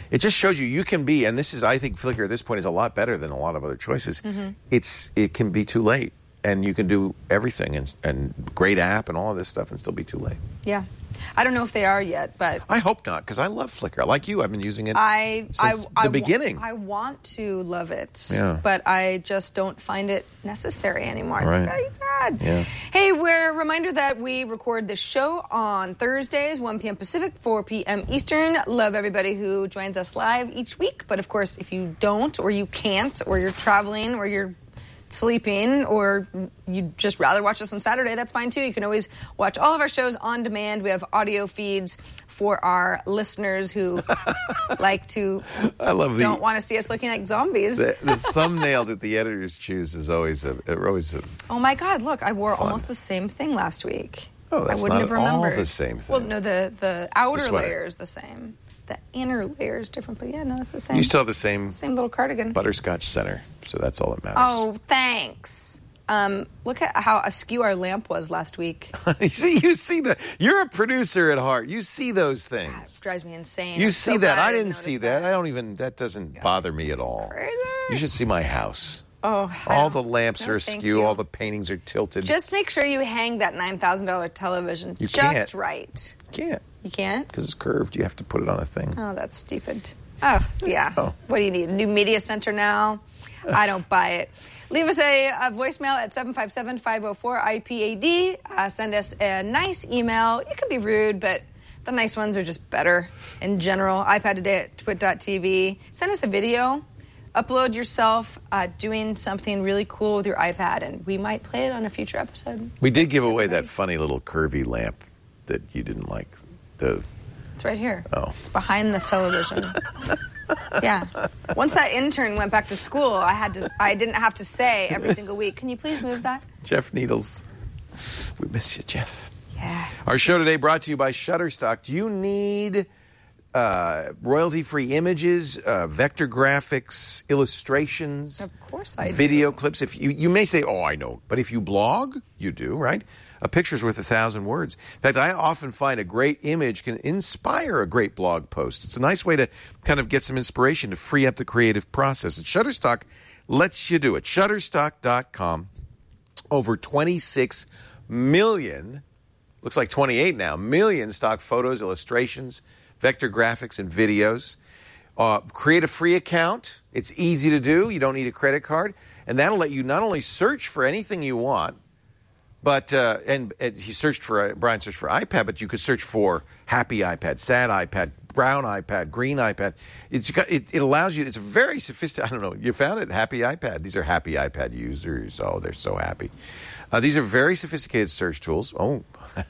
It just shows you you can be, and this is, I think Flickr at this point is a lot better than a lot of other choices. Mm-hmm. It's It can be too late, and you can do everything, and, and great app and all of this stuff and still be too late. Yeah. I don't know if they are yet, but... I hope not, because I love Flickr. Like you, I've been using it I, since I, the I, beginning. I want to love it, yeah. but I just don't find it necessary anymore. It's right. very sad. Yeah. Hey, we're a reminder that we record this show on Thursdays, one p.m. Pacific, four p.m. Eastern. Love everybody who joins us live each week, but of course, if you don't, or you can't, or you're traveling, or you're sleeping, or you'd just rather watch us on Saturday, that's fine too. You can always watch all of our shows on demand. We have audio feeds for our listeners who like to I love the, don't want to see us looking like zombies. The, the thumbnail that the editors choose is always a, always a oh my God, look, I wore fun. almost the same thing last week. Oh, that's I wouldn't not have remembered. all the same thing. Well, no, the, the outer The layer is the same. The inner layer is different, but yeah, no, it's the same. You still have the same same little cardigan. butterscotch center, so that's all that matters. Oh, thanks. Um, look at how askew our lamp was last week. you see, you see the. You're a producer at heart. You see those things. God, it drives me insane. You I'm see so that? glad I didn't didn't see notice that. I don't even. That doesn't God, bother me at all. Crazy. You should see my house. Oh, all the lamps no, are thank askew. you. All the paintings are tilted. Just make sure you hang that nine thousand dollars television You just can't. right. Can't You can't? because it's curved. You have to put it on a thing. Oh, that's stupid. Oh, yeah. Oh. What do you need? A new media center now? I don't buy it. Leave us a, a voicemail at seven five seven, five oh four, I P A D. Uh, send us a nice email. You can be rude, but the nice ones are just better in general. iPad Today at twit dot t v. Send us a video. Upload yourself uh, doing something really cool with your iPad, and we might play it on a future episode. We did give away that funny little curvy lamp that you didn't like. The It's right here. Oh. It's behind this television. Yeah. Once that intern went back to school, I had to. I didn't have to say every single week, can you please move that? Jeff Needles. We miss you, Jeff. Yeah. Our show today brought to you by Shutterstock. Do you need uh, royalty-free images, uh, vector graphics, illustrations? Of course I do. Video clips. If you, you may say, oh, I know. But if you blog, you do, right? A picture's worth a thousand words. In fact, I often find a great image can inspire a great blog post. It's a nice way to kind of get some inspiration to free up the creative process. And Shutterstock lets you do it. Shutterstock dot com. Over twenty-six million, looks like twenty-eight now, million stock photos, illustrations, vector graphics, and videos. Uh, create a free account. It's easy to do. You don't need a credit card. And that'll let you not only search for anything you want, but, uh, and, and he searched for, uh, Brian searched for iPad, but you could search for happy iPad, sad iPad, brown iPad, green iPad. It's, it, it allows you, it's a very sophisticated, I don't know, you found it, happy iPad. These are happy iPad users. Oh, they're so happy. Uh, these are very sophisticated search tools. Oh,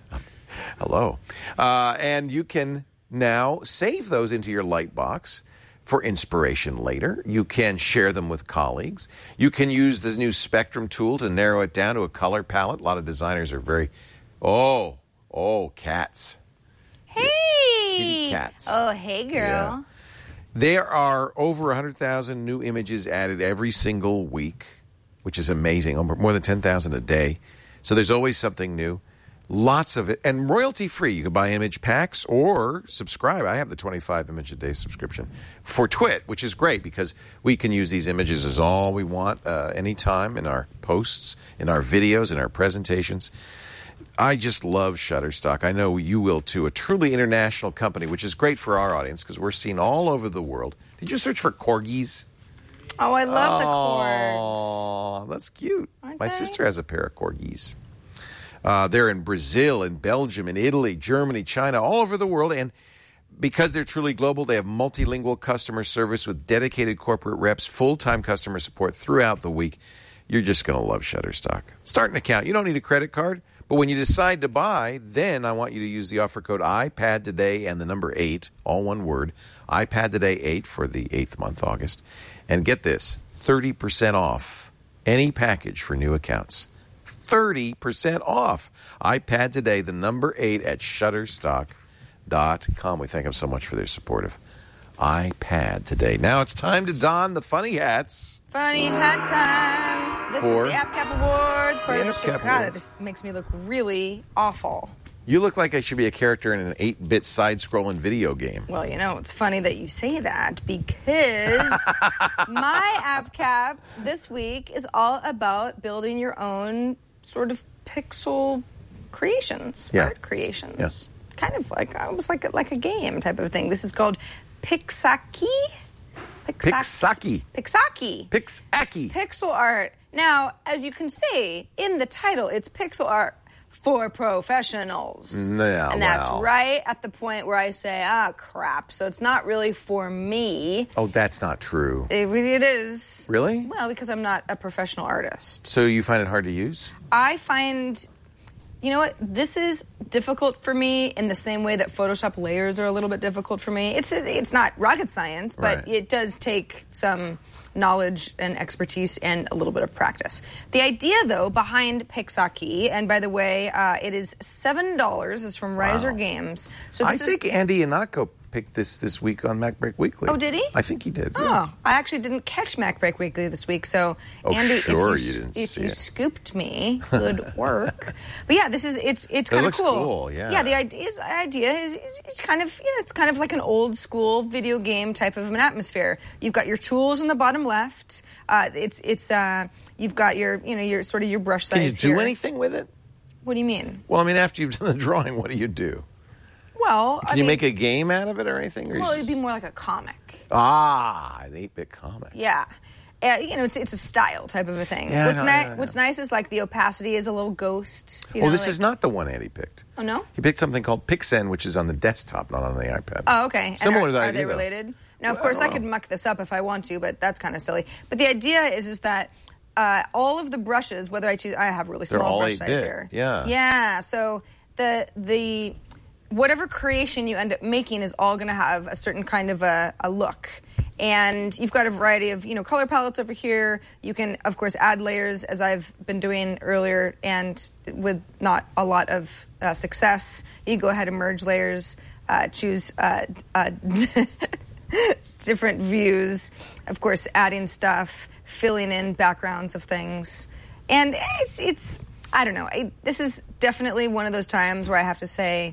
hello. Uh, and you can now save those into your Lightbox for inspiration later. You can share them with colleagues. You can use the new Spectrum tool to narrow it down to a color palette. A lot of designers are very, oh, oh, cats. Hey! Kitty cats. Oh, hey, girl. Yeah. There are over one hundred thousand new images added every single week, which is amazing. More than ten thousand a day. So there's always something new. Lots of it. And royalty-free. You can buy image packs or subscribe. I have the twenty-five image a day subscription for Twit, which is great because we can use these images as all we want uh, anytime in our posts, in our videos, in our presentations. I just love Shutterstock. I know you will too. A truly international company, which is great for our audience because we're seen all over the world. Did you search for corgis? Oh, I love Oh, the cords. that's cute. Aren't My they? sister has a pair of corgis. Uh, they're in Brazil, in Belgium, in Italy, Germany, China, all over the world. And because they're truly global, they have multilingual customer service with dedicated corporate reps, full-time customer support throughout the week. You're just going to love Shutterstock. Start an account. You don't need a credit card. But when you decide to buy, then I want you to use the offer code iPadToday and the number eight, all one word, iPadToday eight for the eighth month, August. And get this, thirty percent off any package for new accounts. thirty percent off. iPad Today, the number eight at Shutterstock dot com. We thank them so much for their support of iPad Today. Now it's time to don the funny hats. Funny hat time. This For is the AppCap Awards. Part the of the show. AppCap God, Awards. this makes me look really awful. You look like I should be a character in an eight-bit side-scrolling video game. Well, you know, it's funny that you say that because my app cap this week is all about building your own sort of pixel creations, Yeah. art creations. Yes. Kind of like almost like a, like a game type of thing. This is called Pixaki. Pixaki. Pixaki. Pixaki. Pixel art. Now, as you can see in the title, it's pixel art for professionals. Yeah, and that's well. right at the point where I say, ah, crap. So it's not really for me. Oh, that's not true. It really it is. Really? Well, because I'm not a professional artist. So you find it hard to use? I find, you know what, this is difficult for me in the same way that Photoshop layers are a little bit difficult for me. It's it's not rocket science, but Right. it does take some knowledge and expertise and a little bit of practice. The idea, though, behind Pixaki, and by the way, uh, it is seven dollars. It's from Riser Wow. Games. So I this is, think Andy Anako picked this this week on MacBreak Weekly. Oh, did he? I think he did. Oh, yeah. I actually didn't catch MacBreak Weekly this week, so Oh, Andy, sure if you, you didn't if see you it. scooped me, good work. But yeah, this is it's it's kind of looks cool, yeah. Yeah, the idea is idea is, is it's kind of you know it's kind of like an old school video game type of an atmosphere. You've got your tools in the bottom left. Uh, it's it's uh, you've got your you know your sort of your brush size. Can you do here. anything with it? What do you mean? Well, I mean, after you've done the drawing, what do you do? Well, Can I you mean, make a game out of it or anything? Or well, you it'd just- be more like a comic. Ah, an eight-bit comic. Yeah. Uh, you know, it's it's a style type of a thing. Yeah, what's, no, ni- yeah, yeah. what's nice is like the opacity is a little ghost. You Well, know, this like- is not the one Andy picked. Oh, no? He picked something called Pixen, which is on the desktop, not on the iPad. Oh, okay. And Similar are, to that Are idea, they though. related? Now, of Well, course, I I don't could know. muck this up if I want to, but that's kind of silly. But the idea is is that uh, all of the brushes, whether I choose, I have really They're small all brush size eight-bit, here. yeah. Yeah. So the the whatever creation you end up making is all going to have a certain kind of a, a look. And you've got a variety of, you know, color palettes over here. You can, of course, add layers, as I've been doing earlier, and with not a lot of uh, success, you go ahead and merge layers, uh, choose uh, uh, different views, of course, adding stuff, filling in backgrounds of things. And it's, it's I don't know, I, this is definitely one of those times where I have to say,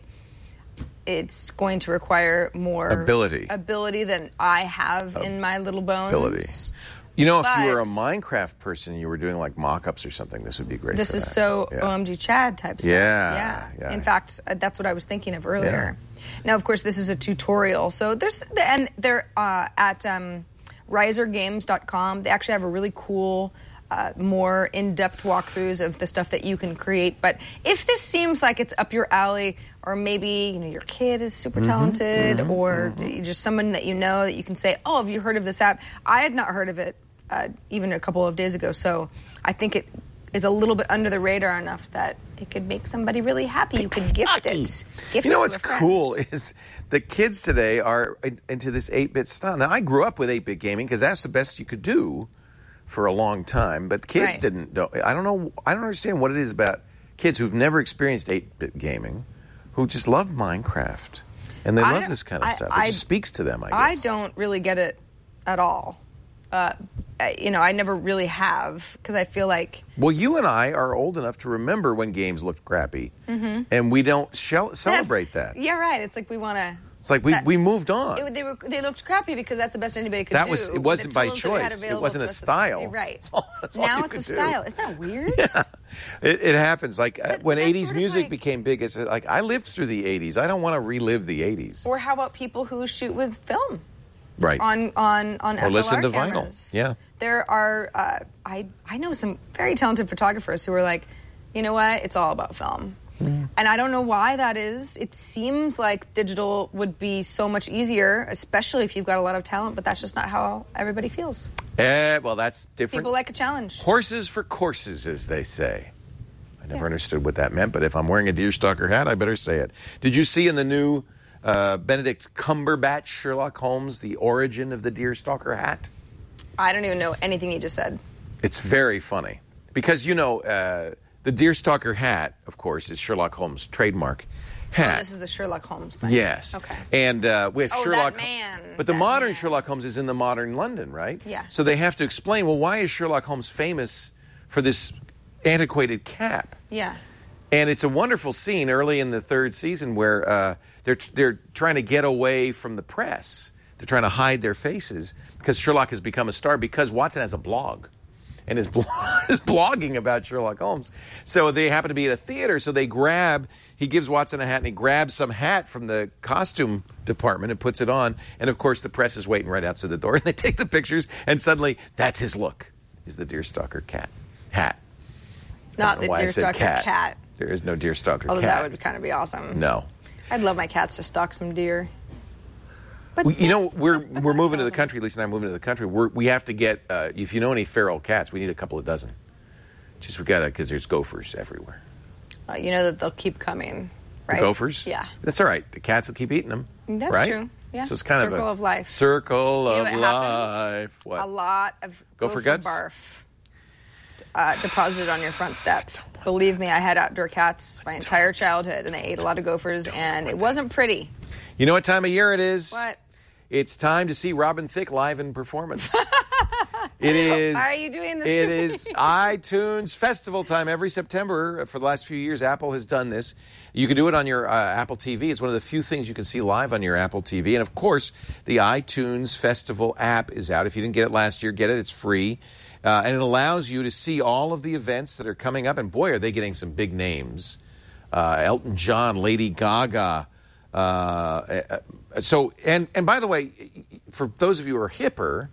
it's going to require more Ability. ability than I have in my little bones. Ability. You know, if you were a But- Minecraft person, you were doing like mock-ups or something, this would be great This for is that. so Yeah. O M G Chad type stuff. Yeah, yeah. yeah. In fact, uh, that's what I was thinking of earlier. Now, of course, this is a tutorial. So there's and they're uh, at um, riser games dot com. They actually have a really cool. Uh, more in-depth walkthroughs of the stuff that you can create. But if this seems like it's up your alley, or maybe you know your kid is super Mm-hmm, talented, or just someone that you know that you can say, "Oh, have you heard of this app?" I had not heard of it uh, even a couple of days ago, so I think it is a little bit under the radar enough that it could make somebody really happy. You could gift it. Gift You know it what's to a friend. cool is the kids today are in- into this eight-bit style. Now, I grew up with eight-bit gaming because that's the best you could do for a long time, but kids Right. didn't know. I don't know. I don't understand what it is about kids who've never experienced eight-bit gaming who just love Minecraft and they I love don't- this kind of I- stuff. I- it just speaks to them, I I guess. don't really get it at all. Uh, I- you know, I never really have because I feel like Well, you and I are old enough to remember when games looked crappy, and we don't shell- celebrate that. Yeah, right. It's like we want to. It's like we, that- we moved on. It, they were they looked crappy because that's the best anybody could That do. was- it with wasn't the by tools that we had choice. It available wasn't to a us. style. You're right. That's all- that's all now you it's a could do. style. Isn't that weird? It, it happens. Like uh, But when that's eighties sort of music like- became big, it's like I lived through the eighties. I don't want to relive the eighties. Or how about people who shoot with film Right. on on on Or S L R listen to vinyl. cameras? Yeah. There are. Uh, I I know some very talented photographers who are like, you know what? It's all about film. Mm. And I don't know why that is. It seems like digital would be so much easier, especially if you've got a lot of talent, but that's just not how everybody feels. Eh, well, that's different. People like a challenge. Horses for courses, as they say. I never Yeah. understood what that meant, but if I'm wearing a deerstalker hat, I better say it. Did you see in the new uh, Benedict Cumberbatch Sherlock Holmes the origin of the deerstalker hat? I don't even know anything you just said. It's very funny because, you know, uh, the deerstalker hat, of course, is Sherlock Holmes' trademark hat. Oh, this is a Sherlock Holmes thing. Yes. Okay. And uh, with Oh, that Sherlock, man. but the That modern man. Sherlock Holmes is in the modern London, right? Yeah. So they have to explain. Well, why is Sherlock Holmes famous for this antiquated cap? Yeah. And it's a wonderful scene early in the third season where uh, they're they're trying to get away from the press. They're trying to hide their faces because Sherlock has become a star because Watson has a blog. And is, blog, is blogging about Sherlock Holmes. So they happen to be at a theater, so they grab, he gives Watson a hat, and he grabs some hat from the costume department and puts it on. And, of course, the press is waiting right outside the door, and they take the pictures, and suddenly, that's his look, is the Deerstalker cat hat. Not the Deerstalker cat. cat. There is no Deerstalker Although cat. that would kind of be awesome. No. I'd love my cats to stalk some deer. We, you know, we're we're moving to the country. Lisa and I are moving to the country. We're, we have to get, uh, if you know any feral cats, we need a couple of dozen. Just we got to, because there's gophers everywhere. Uh, you know that they'll keep coming, right? The gophers? Yeah. That's all right. The cats will keep eating them. That's right? true. Yeah. So it's kind circle of a of life. Circle You of know what life. happens? What? A lot of Gopher gopher guts? barf uh, deposited on your front step. Believe me, I had outdoor cats my entire childhood, and they ate a lot of gophers, and it wasn't pretty. You know what time of year it is? What? It's time to see Robin Thicke live in performance. It is. Why are you doing this It to me? is iTunes Festival time every September. For the last few years, Apple has done this. You can do it on your uh, Apple T V. It's one of the few things you can see live on your Apple T V. And, of course, the iTunes Festival app is out. If you didn't get it last year, get it. It's free. Uh, and it allows you to see all of the events that are coming up. And, boy, are they getting some big names. Uh, Elton John, Lady Gaga. Uh, so, and, and by the way, for those of you who are hipper,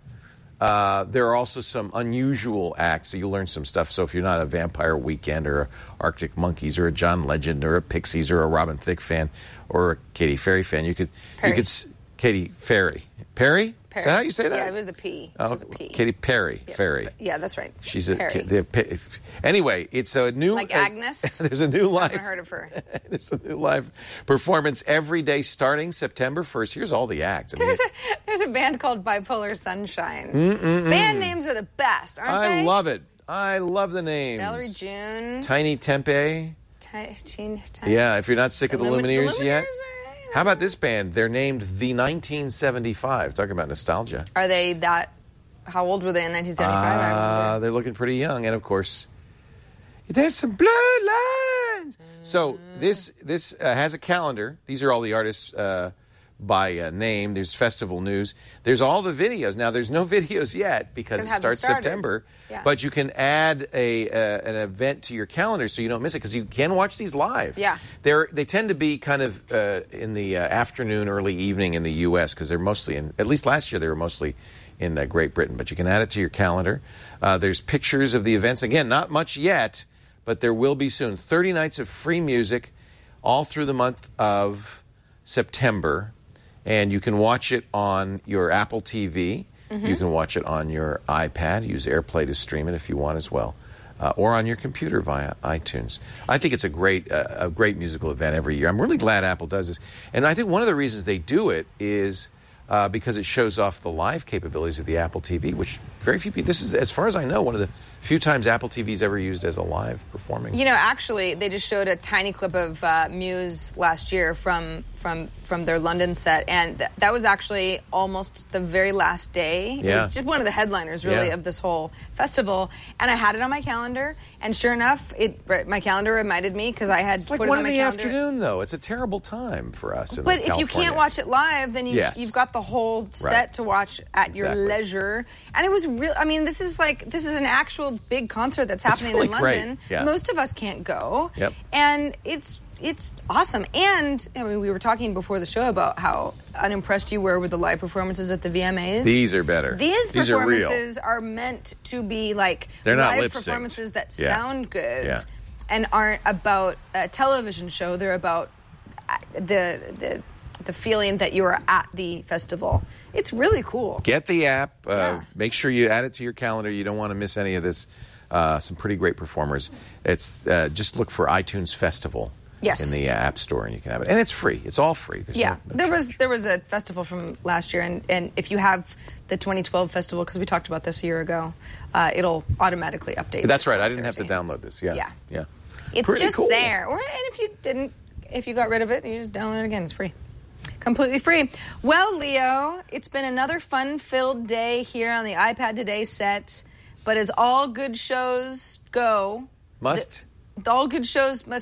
uh, there are also some unusual acts. So you'll learn some stuff. So if you're not a Vampire Weekend or a Arctic Monkeys or a John Legend or a Pixies or a Robin Thicke fan or a Katy Perry fan, you could, Perry. you could, Katy Perry. Perry? Perry. Is that how you say that? Yeah, it was the P. Oh, It was a P. Katy Perry, Yeah, Ferry. Yeah, that's right. She's a Perry. the, anyway. It's a new Like uh, Agnes? there's a new live. I've never heard of her. There's a new live performance every day starting September first. Here's all the acts. I mean, There's a, there's a band called Bipolar Sunshine. Band names are the best, aren't I they? love it. I love the names. Valerie June. Tiny Tempe. Ti- teen- Tiny- Yeah, if you're not sick of the Lumin- Lumineers, the yet. Lumineers are, you know. How about this band? They're named the nineteen seventy-five. Talking about nostalgia. Are they that? How old were they in nineteen seventy-five? I Uh, wonder. they're looking pretty young, and of course, there's some bloodlines. So this this uh, has a calendar. These are all the artists uh, by uh, name. There's festival news. There's all the videos. Now there's no videos yet because It it hasn't starts started. September. Yeah. But you can add a uh, an event to your calendar so you don't miss it because you can watch these live. Yeah. They're they tend to be kind of uh, in the uh, afternoon, early evening in the U S because they're mostly in. At least last year they were mostly in uh, Great Britain. But you can add it to your calendar. Uh, there's pictures of the events. Again, not much yet, but there will be soon. thirty nights of free music all through the month of September. And you can watch it on your Apple T V. Mm-hmm. You can watch it on your iPad. Use AirPlay to stream it if you want as well. Uh, or on your computer via iTunes. I think it's a great, uh, a great musical event every year. I'm really glad Apple does this. And I think one of the reasons they do it is uh, because it shows off the live capabilities of the Apple T V, which very few people, this is, as far as I know, one of the few times Apple T V's ever used as a live performing. You know, actually, they just showed a tiny clip of uh, Muse last year from from from their London set, and th- that was actually almost the very last day. It Yeah. was just one of the headliners, really, Yeah. of this whole festival. And I had it on my calendar, and sure enough, it right, my calendar reminded me because I had It's like put one it on in my the calendar. afternoon, though. It's a terrible time for us in But if California. you can't watch it live, then you, Yes. you've got the whole set Right. to watch at your Exactly. leisure. And it was real. I mean, this is like this is an actual big concert that's It's happening really in great. London. Yeah. Most of us can't go. Yep. And it's it's awesome. And I mean, we were talking before the show about how unimpressed you were with the live performances at the V M As. These are better. These These are real. performances are, meant to be like They're not live lip-synced. performances that Yeah. sound good Yeah. and aren't about a television show. They're about uh, the the the feeling that you are at the festival. It's really cool. Get the app. Uh, Yeah. Make sure you add it to your calendar. You don't want to miss any of this. Uh, some pretty great performers. It's uh, just look for iTunes Festival Yes. in the uh, App Store, and you can have it. And it's free. It's all free. There's Yeah, no, no there charge. was there was a festival from last year, and, and if you have the twenty twelve festival, because we talked about this a year ago, uh, it'll automatically update. That's to right. I didn't have to Thursday. download this. Yeah. Yeah. Yeah. It's Pretty just cool. there. Or and if you didn't, if you got rid of it, you just download it again. It's free. Completely free. Well, Leo, it's been another fun-filled day here on the iPad Today set. But as all good shows go, Must. the, all good shows must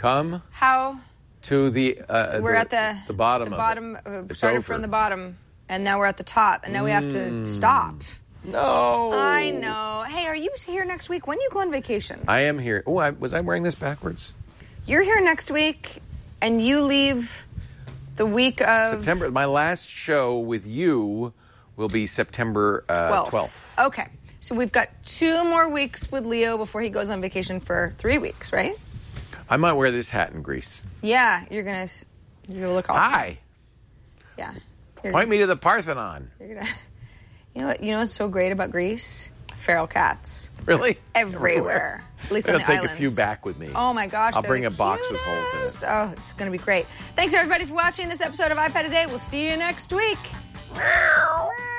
Come How? to the uh, We're the, at the the bottom The of bottom. it. Uh, It's started over. from the bottom, and now we're at the top, and now we have to Mm. stop. No. I know. Hey, are you here next week? When do you go on vacation? I am here. Oh, I, was I wearing this backwards? You're here next week, and you leave the week of September. My last show with you will be September uh, twelfth. Okay. So we've got two more weeks with Leo before he goes on vacation for three weeks, right? I might wear this hat in Greece. Yeah, you're gonna you're gonna look awesome. Hi. Yeah. You're, Point me to the Parthenon. You're gonna. You know what? You know what's so great about Greece? Feral cats Really? everywhere. At least I'll on the take islands. a few back with me. Oh my gosh! I'll they're bring the a box with holes in it. cutest. Oh, it's gonna be great. Thanks everybody for watching this episode of iPad Today. We'll see you next week.